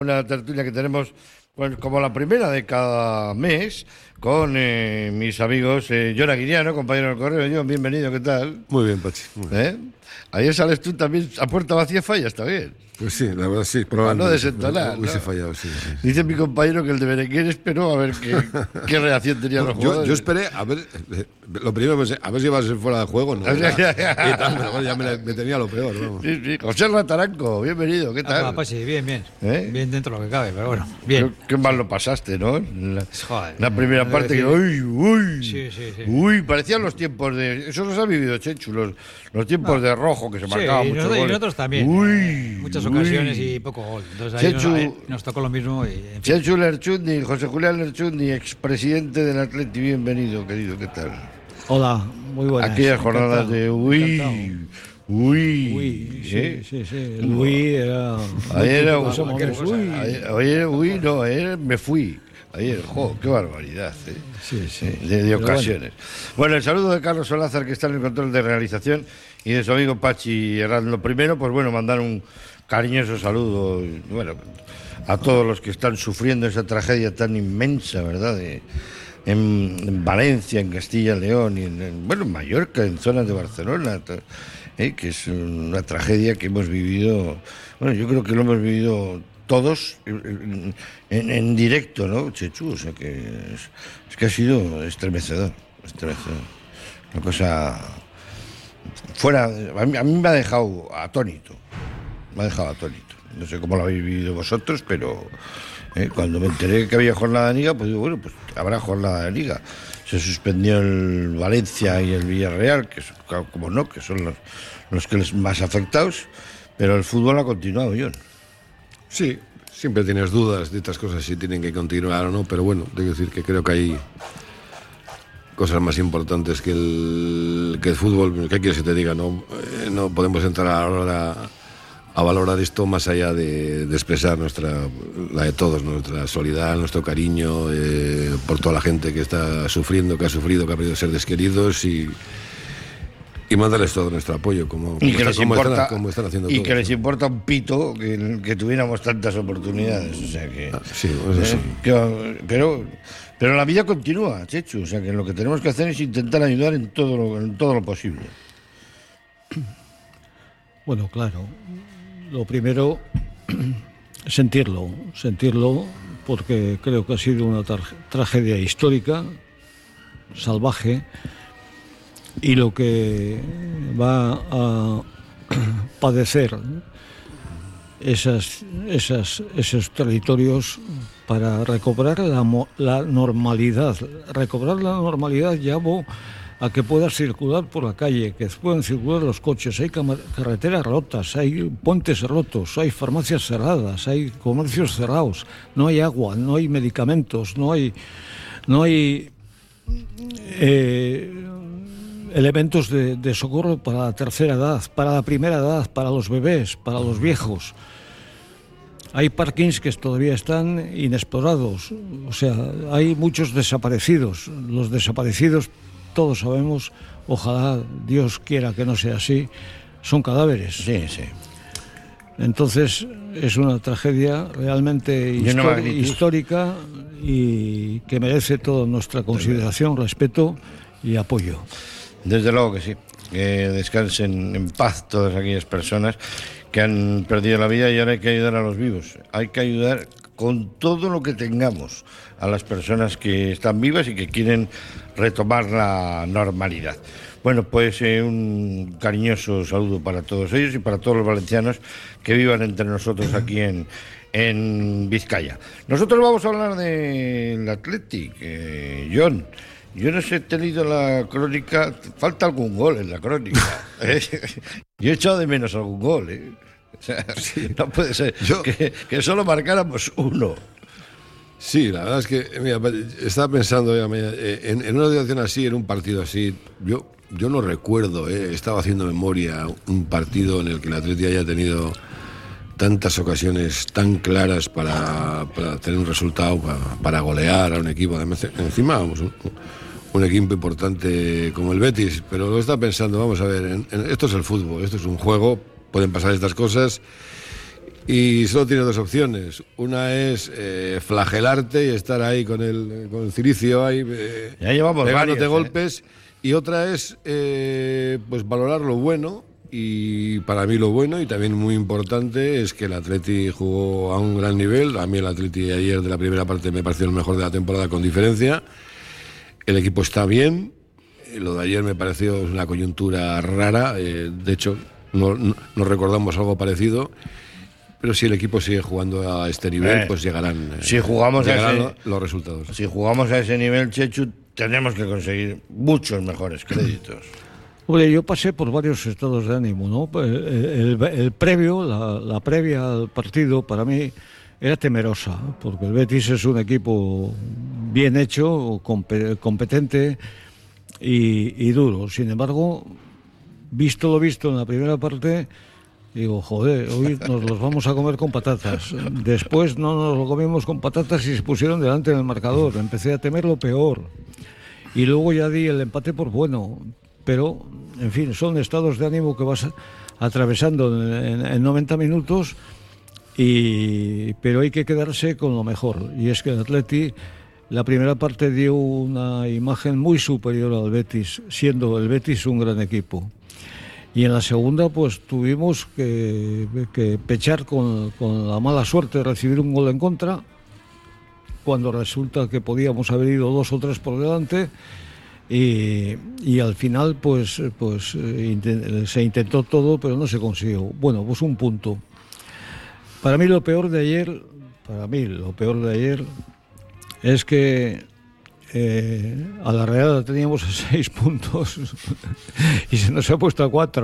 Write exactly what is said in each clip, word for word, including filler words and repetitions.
Una tertulia que tenemos, pues, como la primera de cada mes, con eh, mis amigos eh, Jon Aguiriano, compañero del correo. Jon, bienvenido, ¿qué tal? Muy bien, Pachi. Muy bien. ¿Eh? Ayer sales tú también a puerta vacía, falla, está bien. Pues sí, la verdad sí. Para no desentonar, Hubiese ¿no? fallado, sí, sí. Dice mi compañero que el de Berenguer esperó a ver qué, qué reacción tenían los yo, jugadores. yo esperé, a ver, eh, lo primero pensé, a ver si iba a ser fuera de juego, ¿no? Y tal, pero bueno, ya me, me tenía lo peor, vamos. Sí, sí. José Rataranco, bienvenido, ¿qué tal? Ah, pues sí, bien, bien. ¿Eh? Bien dentro de lo que cabe, pero bueno, bien. Qué, qué mal lo pasaste, ¿no? La, Joder, la primera no parte que... decir... Uy, uy, sí, sí, sí. uy, parecían los tiempos de... Eso los ha vivido Chechu, los, los tiempos ah. de rojo que se sí, marcaban y muchos nosotros, goles. y nosotros también. Uy, eh, muchas uy. ocasiones y poco gol. Entonces ahí Chechu, nos, eh, nos tocó lo mismo. Y, en fin. Chechu Lerchundi, José Julián Lerchundi, expresidente del Atleti, bienvenido, querido, ¿qué tal? Hola, muy buenas. Aquellas jornadas encantado, de uy, encantado. uy, Uy, sí, ¿eh? sí, sí. El uy era. Ayer era Pues somos ayer, uy. ayer, ayer, uy, no, ayer me fui. Ayer, jo, qué barbaridad, ¿eh? Sí, sí. De, de ocasiones. Bueno. bueno, el saludo de Carlos Solázar, que está en el control de realización, y de su amigo Pachi Herrán. Lo primero, pues bueno, mandar un cariñoso saludo, bueno, a todos los que están sufriendo esa tragedia tan inmensa, ¿verdad? De, en, en Valencia, en Castilla y León, y en, en, bueno, en Mallorca, en zonas de Barcelona, ¿eh? Que es una tragedia que hemos vivido, bueno, yo creo que lo hemos vivido todos en, en, en directo, ¿no, Chechu? O sea que es, es que ha sido estremecedor, estremecedor. Una cosa fuera, a mí, a mí me ha dejado atónito, me ha dejado atónito. No sé cómo lo habéis vivido vosotros, pero eh, cuando me enteré que había jornada de liga, pues digo, bueno, pues habrá jornada de liga. Se suspendió el Valencia y el Villarreal, que son, como no, que son los, los que les más afectados, pero el fútbol ha continuado, Jon. Sí, siempre tienes dudas de estas cosas, si tienen que continuar o no, pero bueno, tengo que decir que creo que hay cosas más importantes que el, que el fútbol. ¿Qué quieres que te diga? No, eh, no podemos entrar ahora a valorar esto más allá de, de expresar nuestra, la de todos, nuestra solidaridad, nuestro cariño eh, por toda la gente que está sufriendo, que ha sufrido, que ha perdido seres queridos y... Y mandarles todo nuestro apoyo, como, como, y que está, les como, importa, están, como están haciendo y todos. que les importa un pito que, que tuviéramos tantas oportunidades. O sea que, ah, sí, eso sí. Eh, que, pero, pero la vida continúa, Chechu. O sea que lo que tenemos que hacer es intentar ayudar en todo lo, en todo lo posible. Bueno, claro. Lo primero, sentirlo, sentirlo, porque creo que ha sido una tra- tragedia histórica, salvaje. Y lo que va a padecer esas, esas, esos territorios para recobrar la, la normalidad. Recobrar la normalidad llamo a que puedas circular por la calle, que puedan circular los coches. Hay carreteras rotas, hay puentes rotos, hay farmacias cerradas, hay comercios cerrados, no hay agua, no hay medicamentos, no hay... No hay eh, elementos de, de socorro para la tercera edad, para la primera edad, para los bebés, para los viejos. Hay parkings que todavía están inexplorados, o sea, hay muchos desaparecidos. Los desaparecidos, todos sabemos, ojalá Dios quiera que no sea así, son cadáveres. Sí, sí. Entonces es una tragedia realmente histórica, histórica y que merece toda nuestra consideración, respeto y apoyo. Desde luego que sí, que descansen en paz todas aquellas personas que han perdido la vida, y ahora hay que ayudar a los vivos. Hay que ayudar con todo lo que tengamos a las personas que están vivas y que quieren retomar la normalidad. Bueno, pues eh, un cariñoso saludo para todos ellos y para todos los valencianos que vivan entre nosotros aquí en, en Vizcaya. Nosotros vamos a hablar del Athletic, eh, Jon. Yo no sé, he tenido la crónica, falta algún gol en la crónica. ¿eh? Yo he echado de menos algún gol, ¿eh? O sea, sí. No puede ser Yo... que, que solo marcáramos uno. Sí, la verdad es que, mira, estaba pensando en, en una situación así, en un partido así, yo, yo no recuerdo, ¿eh? Estaba haciendo memoria, un partido en el que el Atleti haya tenido tantas ocasiones tan claras para, para tener un resultado, para, para golear a un equipo. Además, encima, vamos, un, un equipo importante como el Betis, pero lo está pensando, vamos a ver, en, en, esto es el fútbol, esto es un juego, pueden pasar estas cosas y solo tienes dos opciones. Una es eh, flagelarte y estar ahí con el, con el ciricio ahí eh, ya llevamos pegándote varios, golpes, eh. Y otra es eh, pues valorar lo bueno. Y para mí lo bueno y también muy importante es que el Atleti jugó a un gran nivel. A mí el Atleti ayer de la primera parte me pareció el mejor de la temporada con diferencia. El equipo está bien. Lo de ayer me pareció una coyuntura rara. Eh, de hecho, no, no, no recordamos algo parecido. Pero si el equipo sigue jugando a este nivel, eh, pues llegarán, si jugamos llegarán a ese, los resultados. Si jugamos a ese nivel, Chechu, tenemos que conseguir muchos mejores créditos. Oye, yo pasé por varios estados de ánimo, ¿no? El, el, el previo, la, la previa al partido, para mí era temerosa, porque el Betis es un equipo bien hecho, competente y, y duro. Sin embargo, visto lo visto en la primera parte, digo, joder, hoy nos los vamos a comer con patatas. Después no nos lo comimos con patatas y se pusieron delante del marcador. Empecé a temer lo peor. Y luego ya di el empate por bueno. Pero, en fin, son estados de ánimo que vas atravesando en, en, en noventa minutos, y, pero hay que quedarse con lo mejor. Y es que el Atleti, la primera parte dio una imagen muy superior al Betis, siendo el Betis un gran equipo. Y en la segunda, pues tuvimos que, que pechar con, con la mala suerte de recibir un gol en contra, cuando resulta que podíamos haber ido dos o tres por delante. Y, y al final pues, pues intent, se intentó todo, pero no se consiguió. Bueno, pues un punto. Para mí lo peor de ayer, para mí lo peor de ayer es que eh, a la Real la teníamos a seis puntos y se nos ha puesto a cuatro.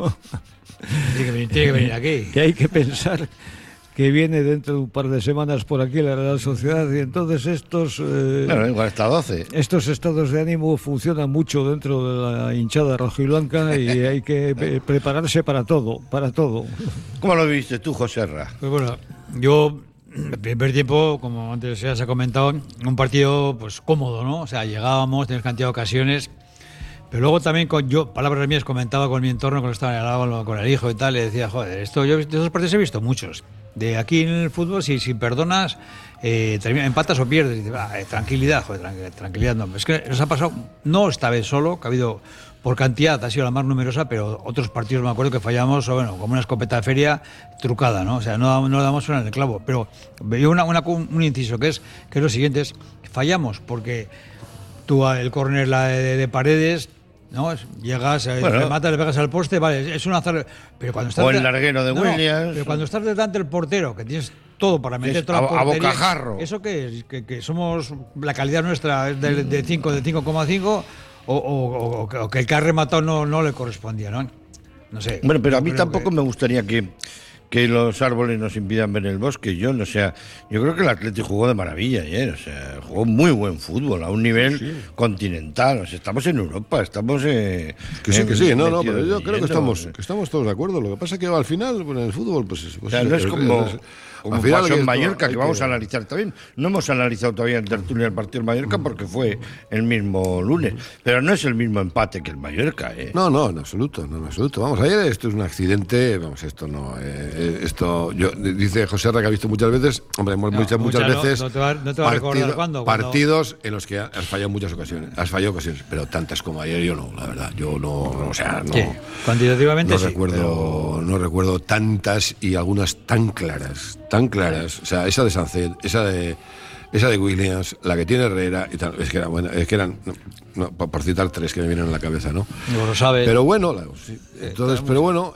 Tiene que venir, tiene que venir aquí. Que hay que pensar que viene dentro de un par de semanas por aquí la Real Sociedad, y entonces estos eh, bueno, igual está doce. Estos estados de ánimo funcionan mucho dentro de la hinchada rojiblanca y hay que eh, prepararse para todo, para todo. ¿Cómo lo viste tú, Joserra? Pues bueno, yo el primer tiempo, como antes ya se ha comentado, un partido pues cómodo, ¿no? O sea, llegábamos, teníamos cantidad de ocasiones. Pero luego también, con yo, palabras mías, comentaba con mi entorno, cuando estaba en el, con el hijo y tal, le decía, joder, esto yo de esos partidos he visto muchos. De aquí en el fútbol, si, si perdonas, eh, empatas o pierdes. Y dices, ah, eh, tranquilidad, joder, tranquilidad, tranquilidad. No. Es que nos ha pasado, no esta vez solo, que ha habido, por cantidad, ha sido la más numerosa, pero otros partidos me acuerdo que fallamos, o bueno, como una escopeta de feria trucada, ¿no? O sea, no, no damos una en el clavo. Pero veo una, una, un inciso, que es, que es lo siguiente, es, fallamos porque tú el córner la de, de Paredes, ¿no? Llegas, bueno, rematas, le pegas al poste, vale, es un azar. Pero cuando estás o el larguero de no, Williams. Pero cuando estás delante del portero, que tienes todo para meter toda la portería, a bocajarro. ¿Eso qué es? Que, que somos, la calidad nuestra es de, de cinco, de cinco coma cinco, o, o, o, o que el que ha rematado no, no le correspondía, ¿no? No sé. Bueno, pero a mí tampoco que... me gustaría que, que los árboles nos impidan ver el bosque. Yo no sé, yo creo que el Atlético jugó de maravilla ayer, o sea, jugó muy buen fútbol a un nivel sí, sí. continental. O sea, estamos en Europa, estamos eh, que sí, en, que sí, no, no, pero yo creo que estamos, que estamos todos de acuerdo. Lo que pasa es que al final, bueno, en el fútbol, pues, pues o sea, no es como es, como al final pasó en Mallorca, que vamos que... a analizar también. No hemos analizado todavía en tertulia el partido del Mallorca porque fue el mismo lunes, pero no es el mismo empate que el Mallorca, ¿eh? No, no, en absoluto, no, en absoluto. Vamos, ayer esto es un accidente, vamos, esto no, eh, esto, yo, dice José Ra que ha visto muchas veces, hombre, hemos no, visto muchas, muchas veces no, no te va, no te va partido, a recordar cuándo, partidos cuando... en los que has fallado muchas ocasiones, has fallado ocasiones, pero tantas como ayer yo no, la verdad, yo no, no o sea, no. Sí, cuantitativamente no sí, recuerdo, pero... no recuerdo tantas y algunas tan claras, tan claras. O sea, esa de Sancet, esa de esa de Williams, la que tiene Herrera y tal, es que era buena, es que eran no, no, por citar tres que me vienen a la cabeza, ¿no? No lo sabes. Pero bueno, la, sí, entonces, pero bueno,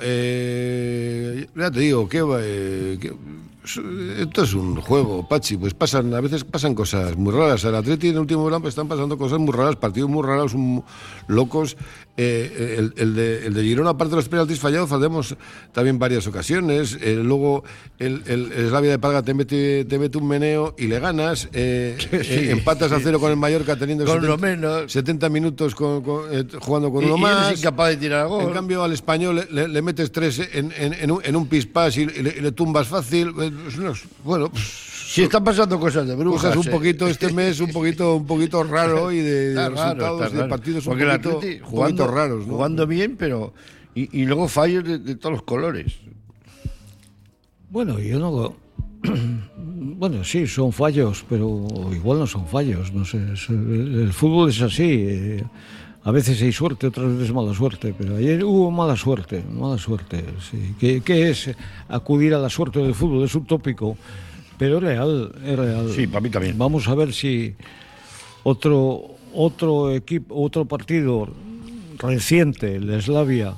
eh, ya te digo que, eh, que esto es un juego, Pachi, pues pasan, a veces pasan cosas muy raras. El Atleti en el último verano están pasando cosas muy raras, partidos muy raros, un, locos. Eh, el, el, de, el de Girona, aparte de los penaltis fallados, fallamos también varias ocasiones. Eh, luego el, el, el Slavia de Praga te mete, te mete un meneo y le ganas. Eh, sí, eh, empatas a cero con el Mallorca teniendo con setenta, lo menos. setenta minutos con, con, eh, jugando con y, uno más. Y eres incapaz de tirar a gol. En cambio al Español le, le metes tres en, en, en, un, en un pispás y, y, le, y le tumbas fácil. Bueno, pues, sí, están pasando cosas de brujas. Cosas un poquito este mes, un poquito, un poquito raro y de, de resultados raro, de partidos un porque poquito, Atleti, un jugando, poquito raros, ¿no? Jugando bien, pero y, y luego fallos de, de todos los colores. Bueno, yo no... Bueno, sí, son fallos, pero igual no son fallos, no sé. El, el fútbol es así. Eh, a veces hay suerte, otras veces mala suerte, pero ayer hubo mala suerte, mala suerte, sí. ¿Qué, qué es acudir a la suerte del fútbol? Es utópico, pero es real, es real. Sí, para mí también. Vamos a ver si otro, otro equipo, otro partido reciente, el de Slavia,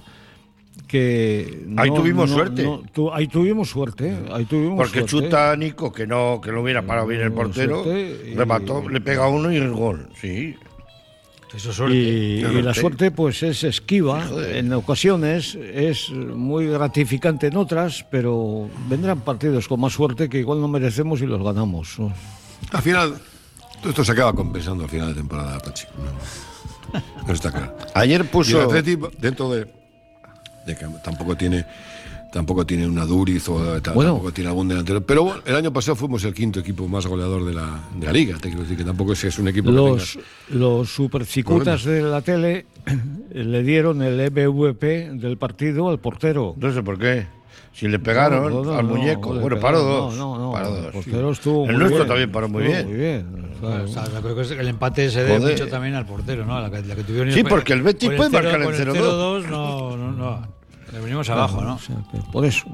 que ahí no, tuvimos no, suerte. No, tu, ahí tuvimos suerte, ahí tuvimos porque suerte. chuta Nico, que no que lo hubiera parado bien el portero, y, remató, le pega uno y el gol, sí. Eso es suerte. Y, y la suerte pues es esquiva, Joder. en ocasiones es muy gratificante en otras, pero vendrán partidos con más suerte que igual no merecemos y los ganamos, ¿no? Al final, todo esto se acaba compensando al final de temporada, Pachi. No, no está claro. Ayer Y puso... el Atleti, dentro de, de que tampoco tiene tampoco tiene una Duriz o bueno, tampoco tiene algún delantero, pero bueno, el año pasado fuimos el quinto equipo más goleador de la, de la liga, te quiero decir que tampoco es, es un equipo los, que tenga los supercicutas de la tele le dieron el M V P del partido al portero. No sé por qué. Si le pegaron No, no, no, al no, muñeco. no, Bueno, le paró pegaron, dos. No, no, no. Paró El dos. portero estuvo El muy nuestro bien, también paró muy estuvo bien. Muy bien. Claro. O sea, yo creo que el empate se debe Joder. mucho también al portero, ¿no? La que, la que tuvieron Sí, porque el Betis con puede cero- marcar el con cero dos. cero dos no, no, no. Le venimos abajo, ¿no? O sea, que por eso.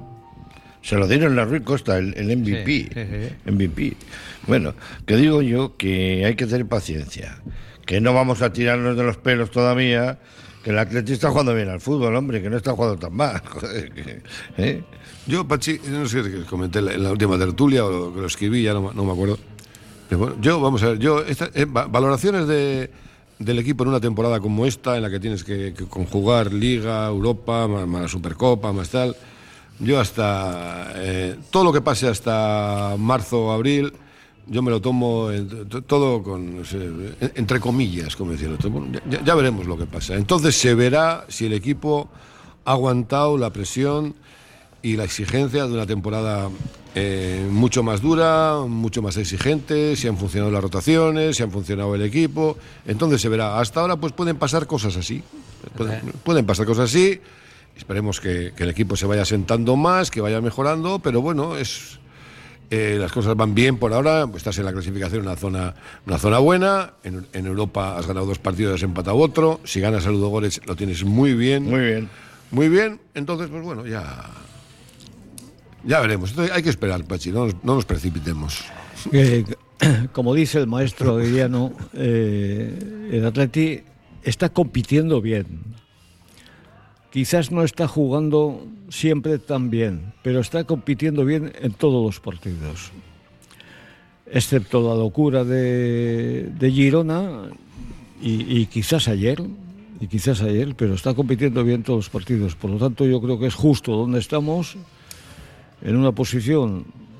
Se lo dieron a Rui Costa, el, el M V P. Sí, sí, sí. M V P. Bueno, que digo yo que hay que tener paciencia. Que no vamos a tirarnos de los pelos todavía. Que el Atleti está jugando bien al fútbol, hombre, que no está jugando tan mal. Joder, que, ¿eh? Yo, Pachi, no sé si comenté en la última tertulia o lo, que lo escribí, ya no, no me acuerdo. Pero bueno, yo, vamos a ver, yo, esta, eh, valoraciones de, del equipo en una temporada como esta, en la que tienes que, que conjugar Liga, Europa, más, más Supercopa, más tal. Yo hasta, eh, todo lo que pase hasta marzo o abril, yo me lo tomo en, todo con, no sé, entre comillas, como decirlo. Bueno, ya, ya veremos lo que pasa. Entonces se verá si el equipo ha aguantado la presión y la exigencia de una temporada eh, mucho más dura, mucho más exigente, si han funcionado las rotaciones, si han funcionado el equipo. Entonces se verá. Hasta ahora pues pueden pasar cosas así. Pueden, pueden pasar cosas así. Esperemos que, que el equipo se vaya sentando más, que vaya mejorando, pero bueno, es... Eh, las cosas van bien por ahora, pues estás en la clasificación en una zona, una zona buena, en, en Europa has ganado dos partidos, has empatado otro, si ganas a Ludogorets lo tienes muy bien. Muy bien. Muy bien, entonces pues bueno, ya ya veremos. Entonces, hay que esperar, Pachi, no nos, no nos precipitemos. Eh, como dice el maestro Guillano, eh, el Atleti está compitiendo bien. Quizás no está jugando siempre tan bien, pero está compitiendo bien en todos los partidos. Excepto la locura de, de Girona y, y quizás ayer, y quizás ayer, pero está compitiendo bien en todos los partidos. Por lo tanto, yo creo que es justo donde estamos, en una posición,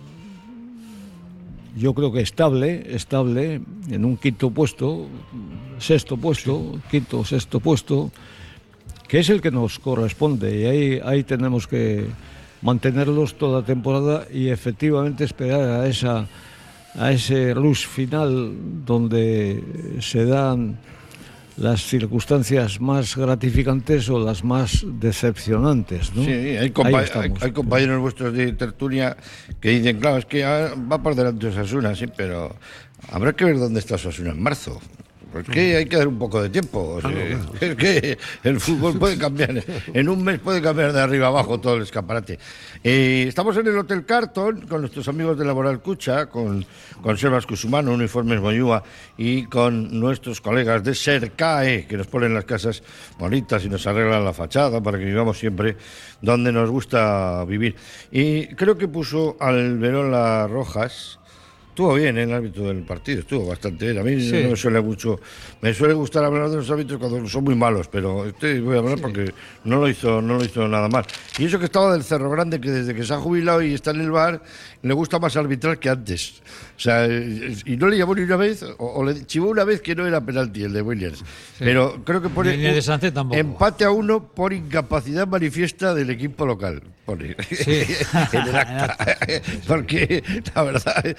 yo creo que estable, estable, en un quinto puesto, sexto puesto, sí. quinto, sexto puesto, que es el que nos corresponde, y ahí, ahí tenemos que mantenerlos toda la temporada y efectivamente esperar a esa a ese rush final donde se dan las circunstancias más gratificantes o las más decepcionantes, ¿no? Sí, hay, compa hay, hay compañeros vuestros de tertulia que dicen, claro, es que va por delante Osasuna, sí, pero habrá que ver dónde está Osasuna en marzo. Porque hay que dar un poco de tiempo. O sea, claro, claro. Es que el fútbol puede cambiar. En un mes puede cambiar de arriba abajo todo el escaparate. Eh, estamos en el Hotel Carton con nuestros amigos de Laboral Cucha, con Conservas Cusumano, Uniformes Moyúa y con nuestros colegas de Sercae, que nos ponen las casas bonitas y nos arreglan la fachada para que vivamos siempre donde nos gusta vivir. Y creo que puso al Verola Rojas. Estuvo bien, ¿eh? El árbitro del partido, estuvo bastante bien. A mí sí. no me suele mucho, me suele gustar hablar de los árbitros cuando son muy malos, pero este voy a hablar sí. porque no lo hizo, no lo hizo nada mal. Y eso que estaba del Cerro Grande, que desde que se ha jubilado y está en el bar, le gusta más arbitrar que antes. O sea, y no le llamó ni una vez, o, o le chivó una vez que no era penalti el de Williams. Sí. Pero creo que pone de Sánchez tampoco. Empate a uno por incapacidad manifiesta del equipo local. Pone sí. en el acta. Porque la verdad es que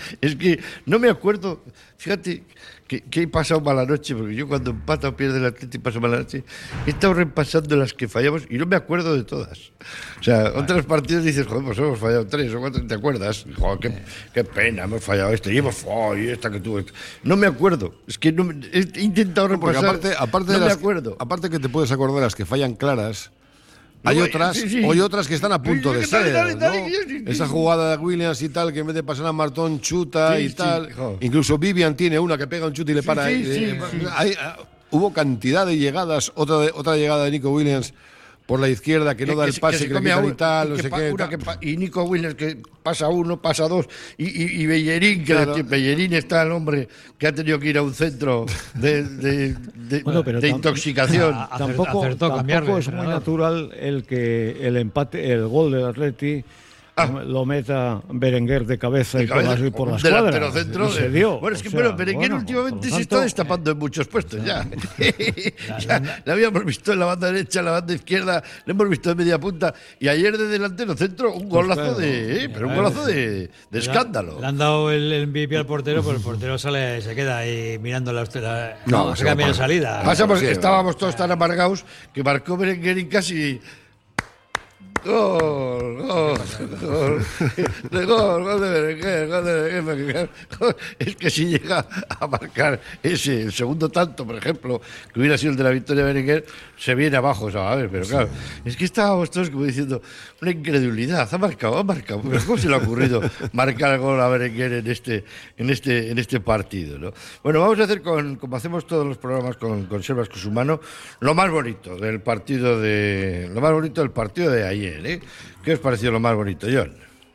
que no me acuerdo, fíjate que, que he pasado mala noche, porque yo cuando empata o pierde el Atlético y paso mala noche, he estado repasando las que fallamos y no me acuerdo de todas. O sea, otros partidos dices, joder, pues hemos fallado tres o cuatro, ¿te acuerdas? Joder, qué, qué pena, hemos fallado este y hemos fallado y esta que tuvo. No me acuerdo, es que no, me- he intentado repasar, Porque aparte, aparte no de me las, acuerdo. aparte que te puedes acordar de las que fallan claras, No, hay eh, otras, sí, sí. o hay otras que están a punto Sí, de sí, dale, ser, dale, ¿no? dale, sí, sí, Esa sí. jugada de Williams y tal, que en vez de pasar a Martón chuta Sí, y sí, tal. jo. Incluso Vivian tiene una que pega un chute y le Sí, para. sí, eh, sí, eh, sí. hay, ah, hubo cantidad de llegadas, otra, de- otra llegada de Nico Williams por la izquierda que no da el se- pase, se que, le come a quitan uno, y tal, y no que sé pa- qué. una tal. que pa- y Nico Williams que pasa uno, pasa dos, y, y, y Bellerín, que Claro. le- Bellerín está el hombre que ha tenido que ir a un centro de, de, de- Bueno, pero de tam- intoxicación. Ah, Acer- Tampoco, acertó tampoco cambiarle, es muy entrenador. natural el que el empate, el gol del Atleti Ah. lo meta Berenguer de cabeza De y por cabeza, las, y por un las delantero cuadras. centro Y se de- dio. Bueno, es que O sea, bueno, Berenguer bueno, últimamente por lo se está tanto, destapando en muchos puestos ya. Ya le habíamos visto en la banda derecha, en la banda izquierda, le hemos visto en media punta y ayer de delantero centro un golazo claro. de, eh, pero un golazo de, de escándalo. Le han dado el, el M V P al portero, pero el portero sale, se queda ahí mirando la, la No, no, se se va cambia de para- salida. Pasamos, sí, estábamos todos tan amargados que marcó Berenguer y casi. Gol, gol, gol, de gol, gol de Berenguer, gol de Berenguer. Gol. Es que si llega a marcar ese, el segundo tanto, por ejemplo, que hubiera sido el de la victoria de Berenguer, se viene abajo, ¿sabes? Pero claro, es que estábamos todos como diciendo, una incredulidad, ha marcado, ha marcado, pero ¿cómo se le ha ocurrido marcar el gol a Berenguer en este, en este, en este partido, ¿no? Bueno, vamos a hacer, con, como hacemos todos los programas con, con Sebas Cusumano, lo más bonito del partido de, lo más bonito del partido de ayer, ¿eh? ¿Qué os pareció lo más bonito, John?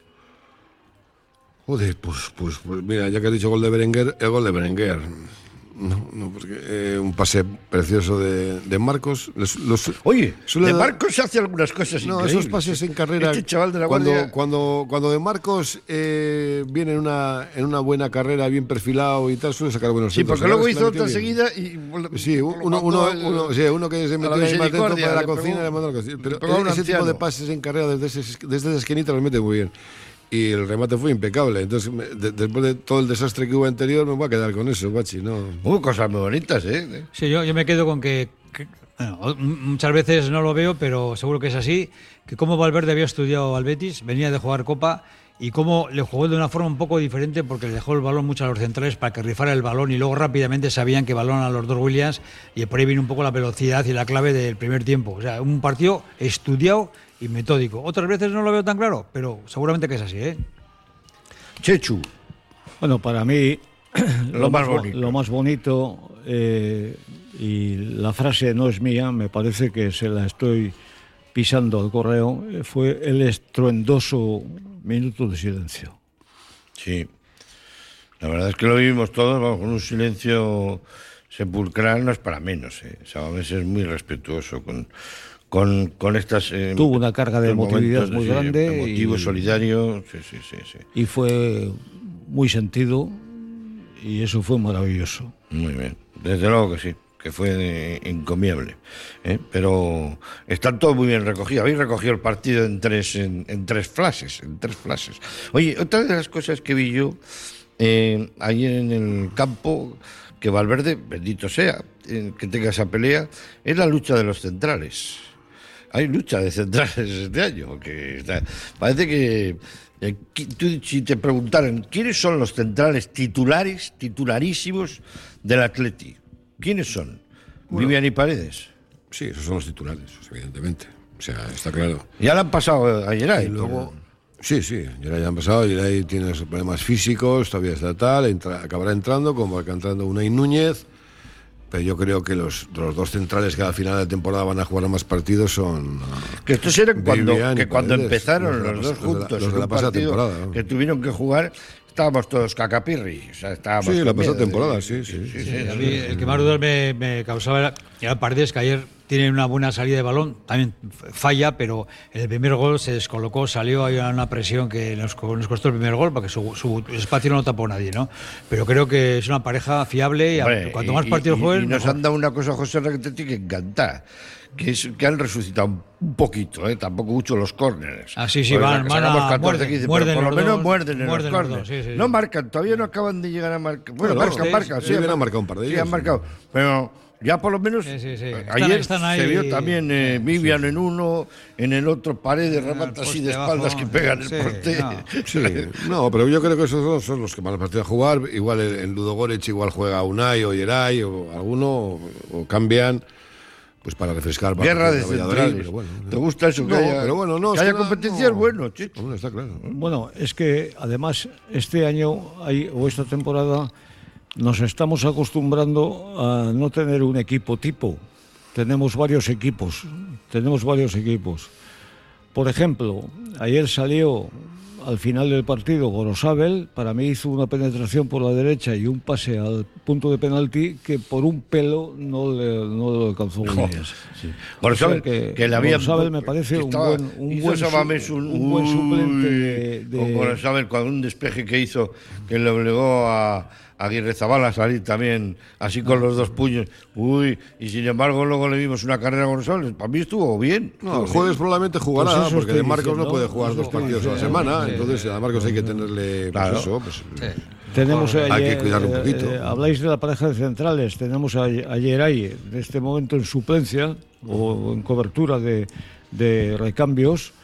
Joder, pues, pues, pues mira, ya que has dicho gol de Berenguer, el gol de Berenguer. No, no, porque eh, un pase precioso de, de Marcos. Los, los- Oye, suele de dar- Marcos se hace algunas cosas No, increíbles. esos pases en carrera. Este chaval de la cuando, Guardia... cuando, cuando de Marcos eh, viene en una, en una buena carrera, bien perfilado y tal, suele sacar buenos Sí, centros. porque La luego verdad es hizo que la otra metió bien. seguida y... Sí, uno, lo uno, mandó el- uno, sí, uno que se a la metió ahí más dentro misericordia, para la le pegó- cocina y le mandó a la cocina. Pero le pegó a un ese tipo anciano. de pases en carrera desde, ese, desde esa esquinita los mete muy bien. Y el remate fue impecable. Entonces, me- de- después de todo el desastre que hubo anterior, me voy a quedar con eso, Bachi. No. Hubo cosas muy bonitas, ¿eh? Sí, yo, yo me quedo con que, que- bueno, o- m- muchas veces no lo veo, pero seguro que es así, que como Valverde había estudiado al Betis, venía de jugar Copa y cómo le jugó de una forma un poco diferente porque le dejó el balón mucho a los centrales para que rifara el balón y luego rápidamente sabían que balón a los dos Williams y por ahí vino un poco la velocidad y la clave del primer tiempo. O sea, un partido estudiado y metódico. Otras veces no lo veo tan claro, pero seguramente que es así, ¿eh? Chechu, Bueno, para mí lo más bo- bonito. lo más bonito, eh, y la frase no es mía, me parece que se la estoy pisando al correo, eh, fue el estruendoso minuto de silencio. Sí. La verdad es que lo vivimos todos, vamos, con un silencio sepulcral, no es para menos, ¿eh? Sabes es muy respetuoso con, con, con estas... eh, Tuvo una carga de estos emotividad momentos, muy sí, grande emotivo, y- solidario, sí, sí, sí, sí. Y fue muy sentido y eso fue maravilloso. Muy bien, desde luego que sí, que fue eh, encomiable, ¿eh? Pero están todos muy bien recogidos. Habéis recogido el partido en tres, en, en tres flashes, en tres flashes. Oye, otra de las cosas que vi yo eh, ayer en el campo, que Valverde, bendito sea, eh, que tenga esa pelea, es la lucha de los centrales. Hay lucha de centrales este año, que está- parece que eh, qui- tú, si te preguntaran quiénes son los centrales titulares, titularísimos del Atleti, ¿quiénes son? Vivian y Paredes. Sí, esos son los titulares, evidentemente. O sea, está claro. Ya le han pasado a Geray. Y luego, sí, sí, ya le han pasado, y ahí tiene esos problemas físicos, todavía está tal, entra- acabará entrando, como acá entrando Unai Núñez, pero yo creo que los, los dos centrales que al final de temporada van a jugar más partidos son... Que estos eran cuando, Vivian y que cuando Paredes, empezaron los de la los dos pas- los de la- juntos los de en la un pasada partido temporada, ¿no? que tuvieron que jugar, estábamos todos cacapirri. O sea, estábamos Sí, con la pasada miedo de- temporada, sí, sí. Sí, a mí el que más dudas me, me causaba era, era Paredes, que ayer tiene una buena salida de balón, también falla, pero en el primer gol se descolocó, salió, hay una presión que nos, nos costó el primer gol, porque su, su espacio no lo tapó nadie, ¿no? Pero creo que es una pareja fiable y Hombre, cuanto y, más partidos y, jueguen... Y nos mejor. han dado una cosa, José, que te tiene que encantar, que es que han resucitado un poquito, ¿eh? Tampoco mucho los córneres. Ah, sí, sí, Porque van, van a- sacamos catorce, muerden, quince, muerden pero por lo los menos dos, muerden en muerden los los córneres. dos, sí, sí, No sí. marcan, todavía no acaban de llegar a marcar. Bueno, Bueno, marcan, sí, marcan. sí, Sí, vienen han a marcar un par de Sí, ellos, han sí. marcado. Pero ya por lo menos Sí, sí, sí. eh, Están- ayer están se ahí- vio también eh, Vivian en uno, en el otro Paredes, remata así poste de espaldas abajo, que pegan sí, el portero. no. Sí, no, pero yo creo que esos dos son los que van a partir a jugar. Igual en en Ludogorets igual juega Unai o Yeray o alguno, o, o cambian, pues para refrescar. Para Guerra de Valladolid, centrales. pero bueno, ¿Te gusta eso? No, que haya, pero bueno, no, que es haya que no- competencia no. es bueno, chico. Hombre, está claro. Bueno, es que además este año hay, o esta temporada nos estamos acostumbrando a no tener un equipo tipo. Tenemos varios equipos, tenemos varios equipos. Por ejemplo, ayer salió al final del partido Gorosabel, para mí hizo una penetración por la derecha y un pase al punto de penalti que por un pelo no le, no lo alcanzó Williams. Gorosabel, O sea que que le había Gorosabel me parece que un estaba- buen, un hizo buen, su- Sabamés un, un buen suplente uy, de, de- con Gorosabel, con un despeje que hizo que le obligó a a Aguirre Zabala a salir también así con los dos puños. Uy, y sin embargo luego le vimos una carrera con Gorosabel. Para mí estuvo bien. No, estuvo el jueves bien. probablemente jugará, Pues eso porque estoy de Marcos diciendo, no puede jugar eso dos estoy partidos a la diciendo. semana, Sí. entonces a Marcos hay que tenerle, pues Claro. eso, pues, Sí. Tenemos Mejor- Hay ayer, que cuidarlo un poquito. eh, habláis de la pareja de centrales. Tenemos a, a Yeray en este momento en suplencia o en cobertura de, de recambios.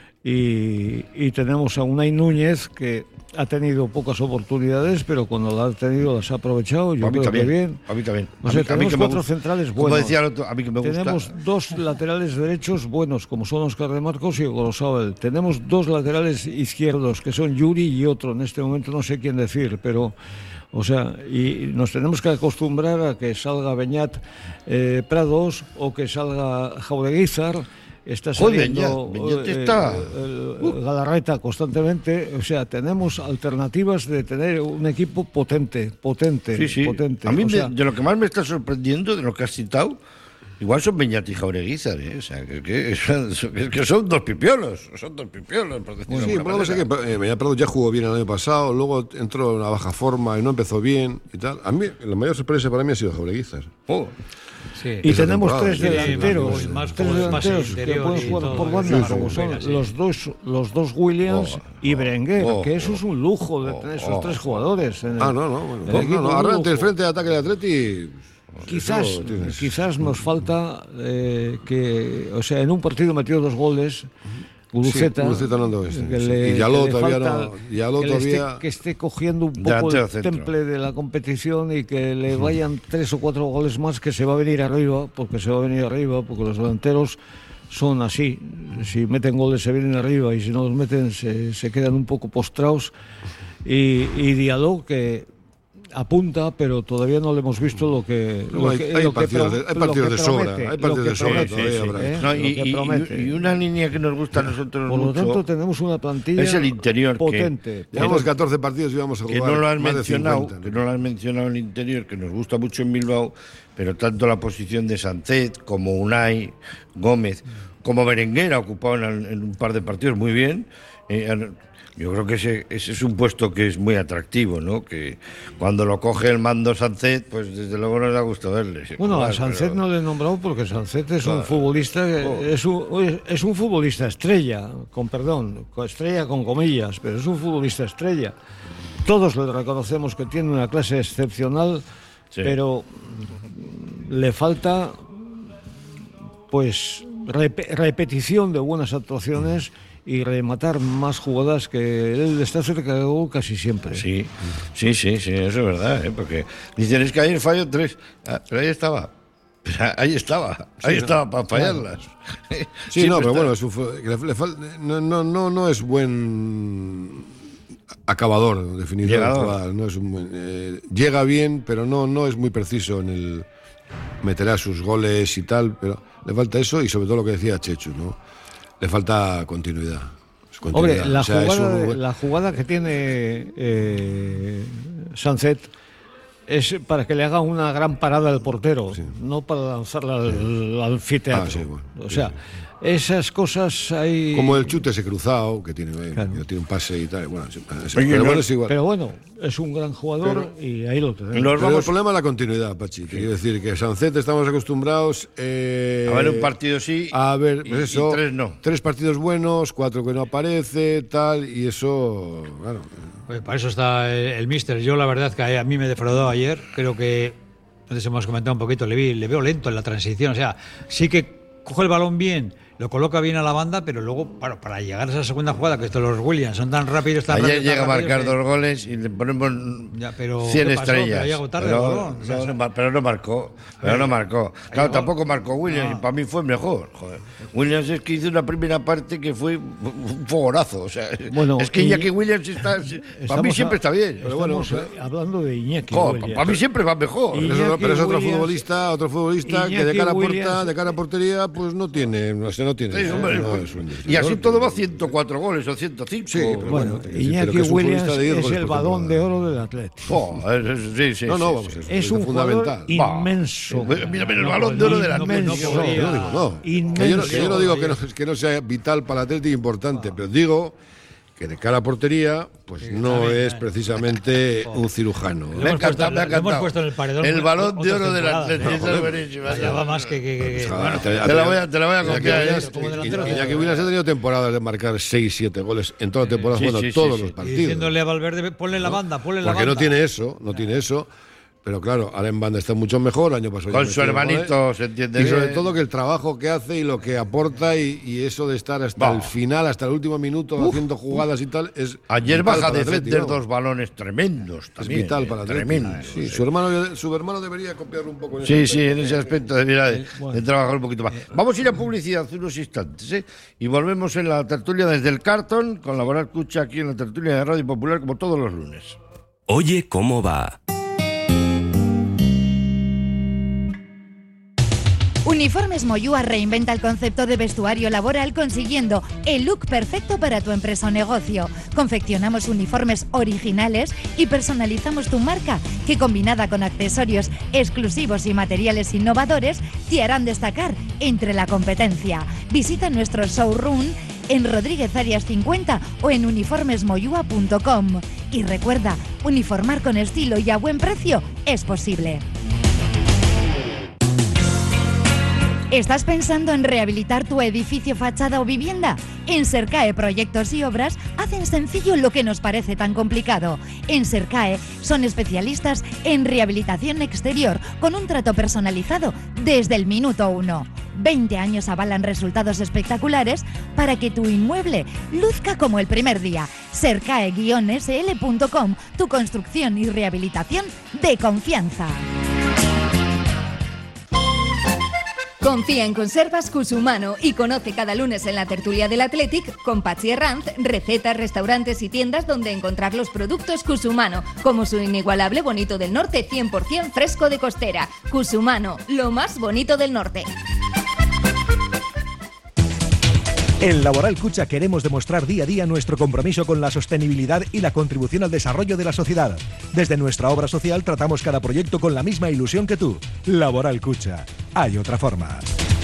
Y, y tenemos a Unai Núñez que ha tenido pocas oportunidades, pero cuando las ha tenido las ha aprovechado. Yo Para mí creo también. que bien. A mí también. O A sea, mí- a mí tenemos que me cuatro gusta. centrales Como buenos. decía el otro, a mí que me gusta. Tenemos dos laterales derechos buenos, como son Oscar de Marcos y Gorosabel. Tenemos dos laterales izquierdos, que son Yuri y otro. En este momento no sé quién decir, pero... O sea, y nos tenemos que acostumbrar a que salga Beñat eh, Prados o que salga Jaureguizar. Está Joder, saliendo Beñat, Beñat eh, está. el- el Galarreta constantemente. O sea, tenemos alternativas de tener un equipo potente, potente, Sí, sí. potente. A mí O me- sea, de lo que más me está sorprendiendo de lo que has citado, igual son Beñat y Jaureguizar, ¿eh? O sea, que, que son, es que son dos pipiolos, son dos pipiolos, por decirlo sí, de el problema alguna es manera. que eh, Beñat Prado ya jugó bien el año pasado, luego entró en una baja forma y no empezó bien y tal. A mí, la mayor sorpresa para mí ha sido Jaureguizar. Oh, Sí. Y esa tenemos temporada, tres sí, sí, delanteros, sí, más tres jugadores más delanteros que interiores pueden y jugar todo, por sí, banda, sí, como sí, son venga, sí. los dos, los dos Williams Oh, y oh, Berenguer, oh, que eso es un lujo de oh, tener esos oh, tres oh. jugadores. En el- Ah, no, no, bueno, el no, equipo no, es un arrante el lujo. frente de ataque del Atleti. Quizás, eso tienes. quizás nos falta eh, que, o sea, en un partido metió dos goles. Guruceta, Sí, Guruceta no andó este, que sí. le- Y Yaló que le todavía falta no- Yaló que le esté- todavía- que esté cogiendo un poco Delantero el centro. temple de la competición y que le vayan tres o cuatro goles más, que se va a venir arriba, porque se va a venir arriba, porque los delanteros son así. Si meten goles se vienen arriba y si no los meten se, se quedan un poco postrados. Y, y Diallo, que apunta, pero todavía no le hemos visto lo que, No, lo hay- que- hay lo que partidos pro- de- hay lo partidos que de sobra, promete, hay lo partidos que de sobra promete, todavía, Brais. ¿eh? no, Lo y, que y- promete. y una línea que nos gusta a nosotros Por lo mucho, tanto, tenemos una plantilla es el interior, que- potente. Llevamos catorce partidos y vamos a que jugar no lo has más de mencionado, cincuenta, que no lo has mencionado en el interior, que nos gusta mucho en Bilbao, pero tanto la posición de Sancet como Unai, Gómez, como Berenguer ha ocupado en, en un par de partidos muy bien. Eh, yo creo que ese, ese es un puesto que es muy atractivo, ¿no? Que cuando lo coge el mando Sancet, pues desde luego nos da gusto verle. Bueno, a Claro, Sancet pero- no le he nombrado porque Sancet es un futbolista, que- es un, es un futbolista estrella, con perdón, con estrella con comillas, pero es un futbolista estrella. Todos le reconocemos que tiene una clase excepcional, Sí. pero le falta pues rep- repetición de buenas actuaciones y rematar más jugadas, que él está cerca de gol casi siempre. Sí, sí, sí, sí, eso es verdad, ¿eh? Porque dicen, es que ayer falló tres, ah, pero ahí estaba, pero ahí estaba, ahí estaba para fallarlas. Sí, Siempre no, pero está. bueno, es un fu- que le, le fal- no, no, no, no es buen acabador, definido. Llegador. No es un buen, eh, llega bien, pero no, no es muy preciso en el meterá sus goles y tal, pero le falta eso y sobre todo lo que decía Chechu, ¿no? Le falta continuidad. Es continuidad. Hombre, la, O sea, es jugada, un de- buen- la jugada que tiene eh, Sancet es para que le haga una gran parada al portero, sí. no para lanzarla al, al anfiteatro. Ah, sí, bueno, o sea, sí, sí. Esas cosas hay... Como el chute ese cruzado, que tiene, eh, claro. tiene un pase y tal. Bueno, ese, Oye, pero, no, bueno, es igual. pero bueno, es un gran jugador pero, y ahí lo tenemos. Pero vamos... el problema es la continuidad, Pachi. Sí. Te quiero decir que Sancet estamos acostumbrados... Eh, a ver un partido sí a ver, pues y, eso, y tres no. Tres partidos buenos, cuatro que no aparece, tal, y eso... Claro. Pues para eso está el, el míster. Yo la verdad que a mí me defraudó ayer. Creo que, antes hemos comentado un poquito, le, vi, le veo lento en la transición. O sea, sí que coge el balón bien, lo coloca bien a la banda, pero luego para, para llegar a esa segunda jugada, que estos los Williams son tan rápidos, tan Ayer rápidos, llega tan a marcar rápidos, dos que... goles y le ponemos ya, pero, cien pasó? estrellas. Pero, llegó tarde, pero, balón, o sea, no, no, pero no marcó. Pero no marcó. Claro, tampoco marcó Williams no. y para mí fue mejor. Joder. Williams es que hizo una primera parte que fue un fogonazo. O sea, bueno, es que Iñaki Williams está, para mí siempre a, está bien. Pero bueno, hablando de Iñaki Joder, Williams. Para mí siempre va mejor. Iñaki pero, pero es otro Williams, futbolista, otro futbolista Iñaki que de cara a puerta, de cara a portería, pues no tiene, no sé, no tiene. Sí, hombre, no, es un, y así todo va ciento cuatro goles o ciento cinco. Sí, pero bueno, bueno Iñaki Williams es el balón de oro del Atlético. Oh, sí, sí, no, no, sí, vamos, sí. Es, es un fundamental. Inmenso. Mira, mira el balón de oro del Atlético. No, no, yo digo, no. Que yo, que yo no digo que no, que no sea vital para el Atlético importante, pero digo que de cara a portería, pues sí, no también, es precisamente oh. un cirujano. Me ha encantado, me ha encantado. El, paredón, el balón de oro del Atlético. No, es buenísimo. Ya va más que... que, que, que bueno, te, te, la voy a, te la voy a copiar. Iñaki Williams ha tenido temporadas de marcar seis siete goles en toda la temporada, jugando sí, sí, todos sí, los partidos. Y diciéndole a Valverde, ponle la banda, ponle la Porque banda. Porque no tiene eso, no tiene eso. Pero claro, Allen Banda está mucho mejor, año pasado. Con su hermanito, se entiende. Y sobre bien. todo que el trabajo que hace y lo que aporta y, y eso de estar hasta bah. el final, hasta el último minuto, uf, haciendo jugadas uf. y tal, es ayer baja a defender Atleti, dos balones tremendos también. Es vital eh, para tremendo. Sí, sí. Su, hermano, su hermano debería copiarlo un poco en sí, ese sí, en ese aspecto debería de, de trabajar un poquito más. Vamos a ir a publicidad hace unos instantes, ¿eh? Y volvemos en la tertulia desde el Carton, con Laboral Cucha aquí en la tertulia de Radio Popular, como todos los lunes. Oye, ¿cómo va? Uniformes Moyúa reinventa el concepto de vestuario laboral consiguiendo el look perfecto para tu empresa o negocio. Confeccionamos uniformes originales y personalizamos tu marca, que combinada con accesorios exclusivos y materiales innovadores te harán destacar entre la competencia. Visita nuestro showroom en Rodríguez Arias cincuenta o en uniformes moyúa punto com. Y recuerda, uniformar con estilo y a buen precio es posible. ¿Estás pensando en rehabilitar tu edificio, fachada o vivienda? En Sercae Proyectos y Obras hacen sencillo lo que nos parece tan complicado. En Sercae son especialistas en rehabilitación exterior con un trato personalizado desde el minuto uno. veinte años avalan resultados espectaculares para que tu inmueble luzca como el primer día. Sercae guion ese ele punto com, tu construcción y rehabilitación de confianza. Confía en Conservas Cusumano y conoce cada lunes en la tertulia del Athletic con Pachi Herranz recetas, restaurantes y tiendas donde encontrar los productos Cusumano, como su inigualable bonito del norte cien por ciento fresco de costera. Cusumano, lo más bonito del norte. En Laboral Cucha queremos demostrar día a día nuestro compromiso con la sostenibilidad y la contribución al desarrollo de la sociedad. Desde nuestra obra social tratamos cada proyecto con la misma ilusión que tú. Laboral Cucha. Hay otra forma.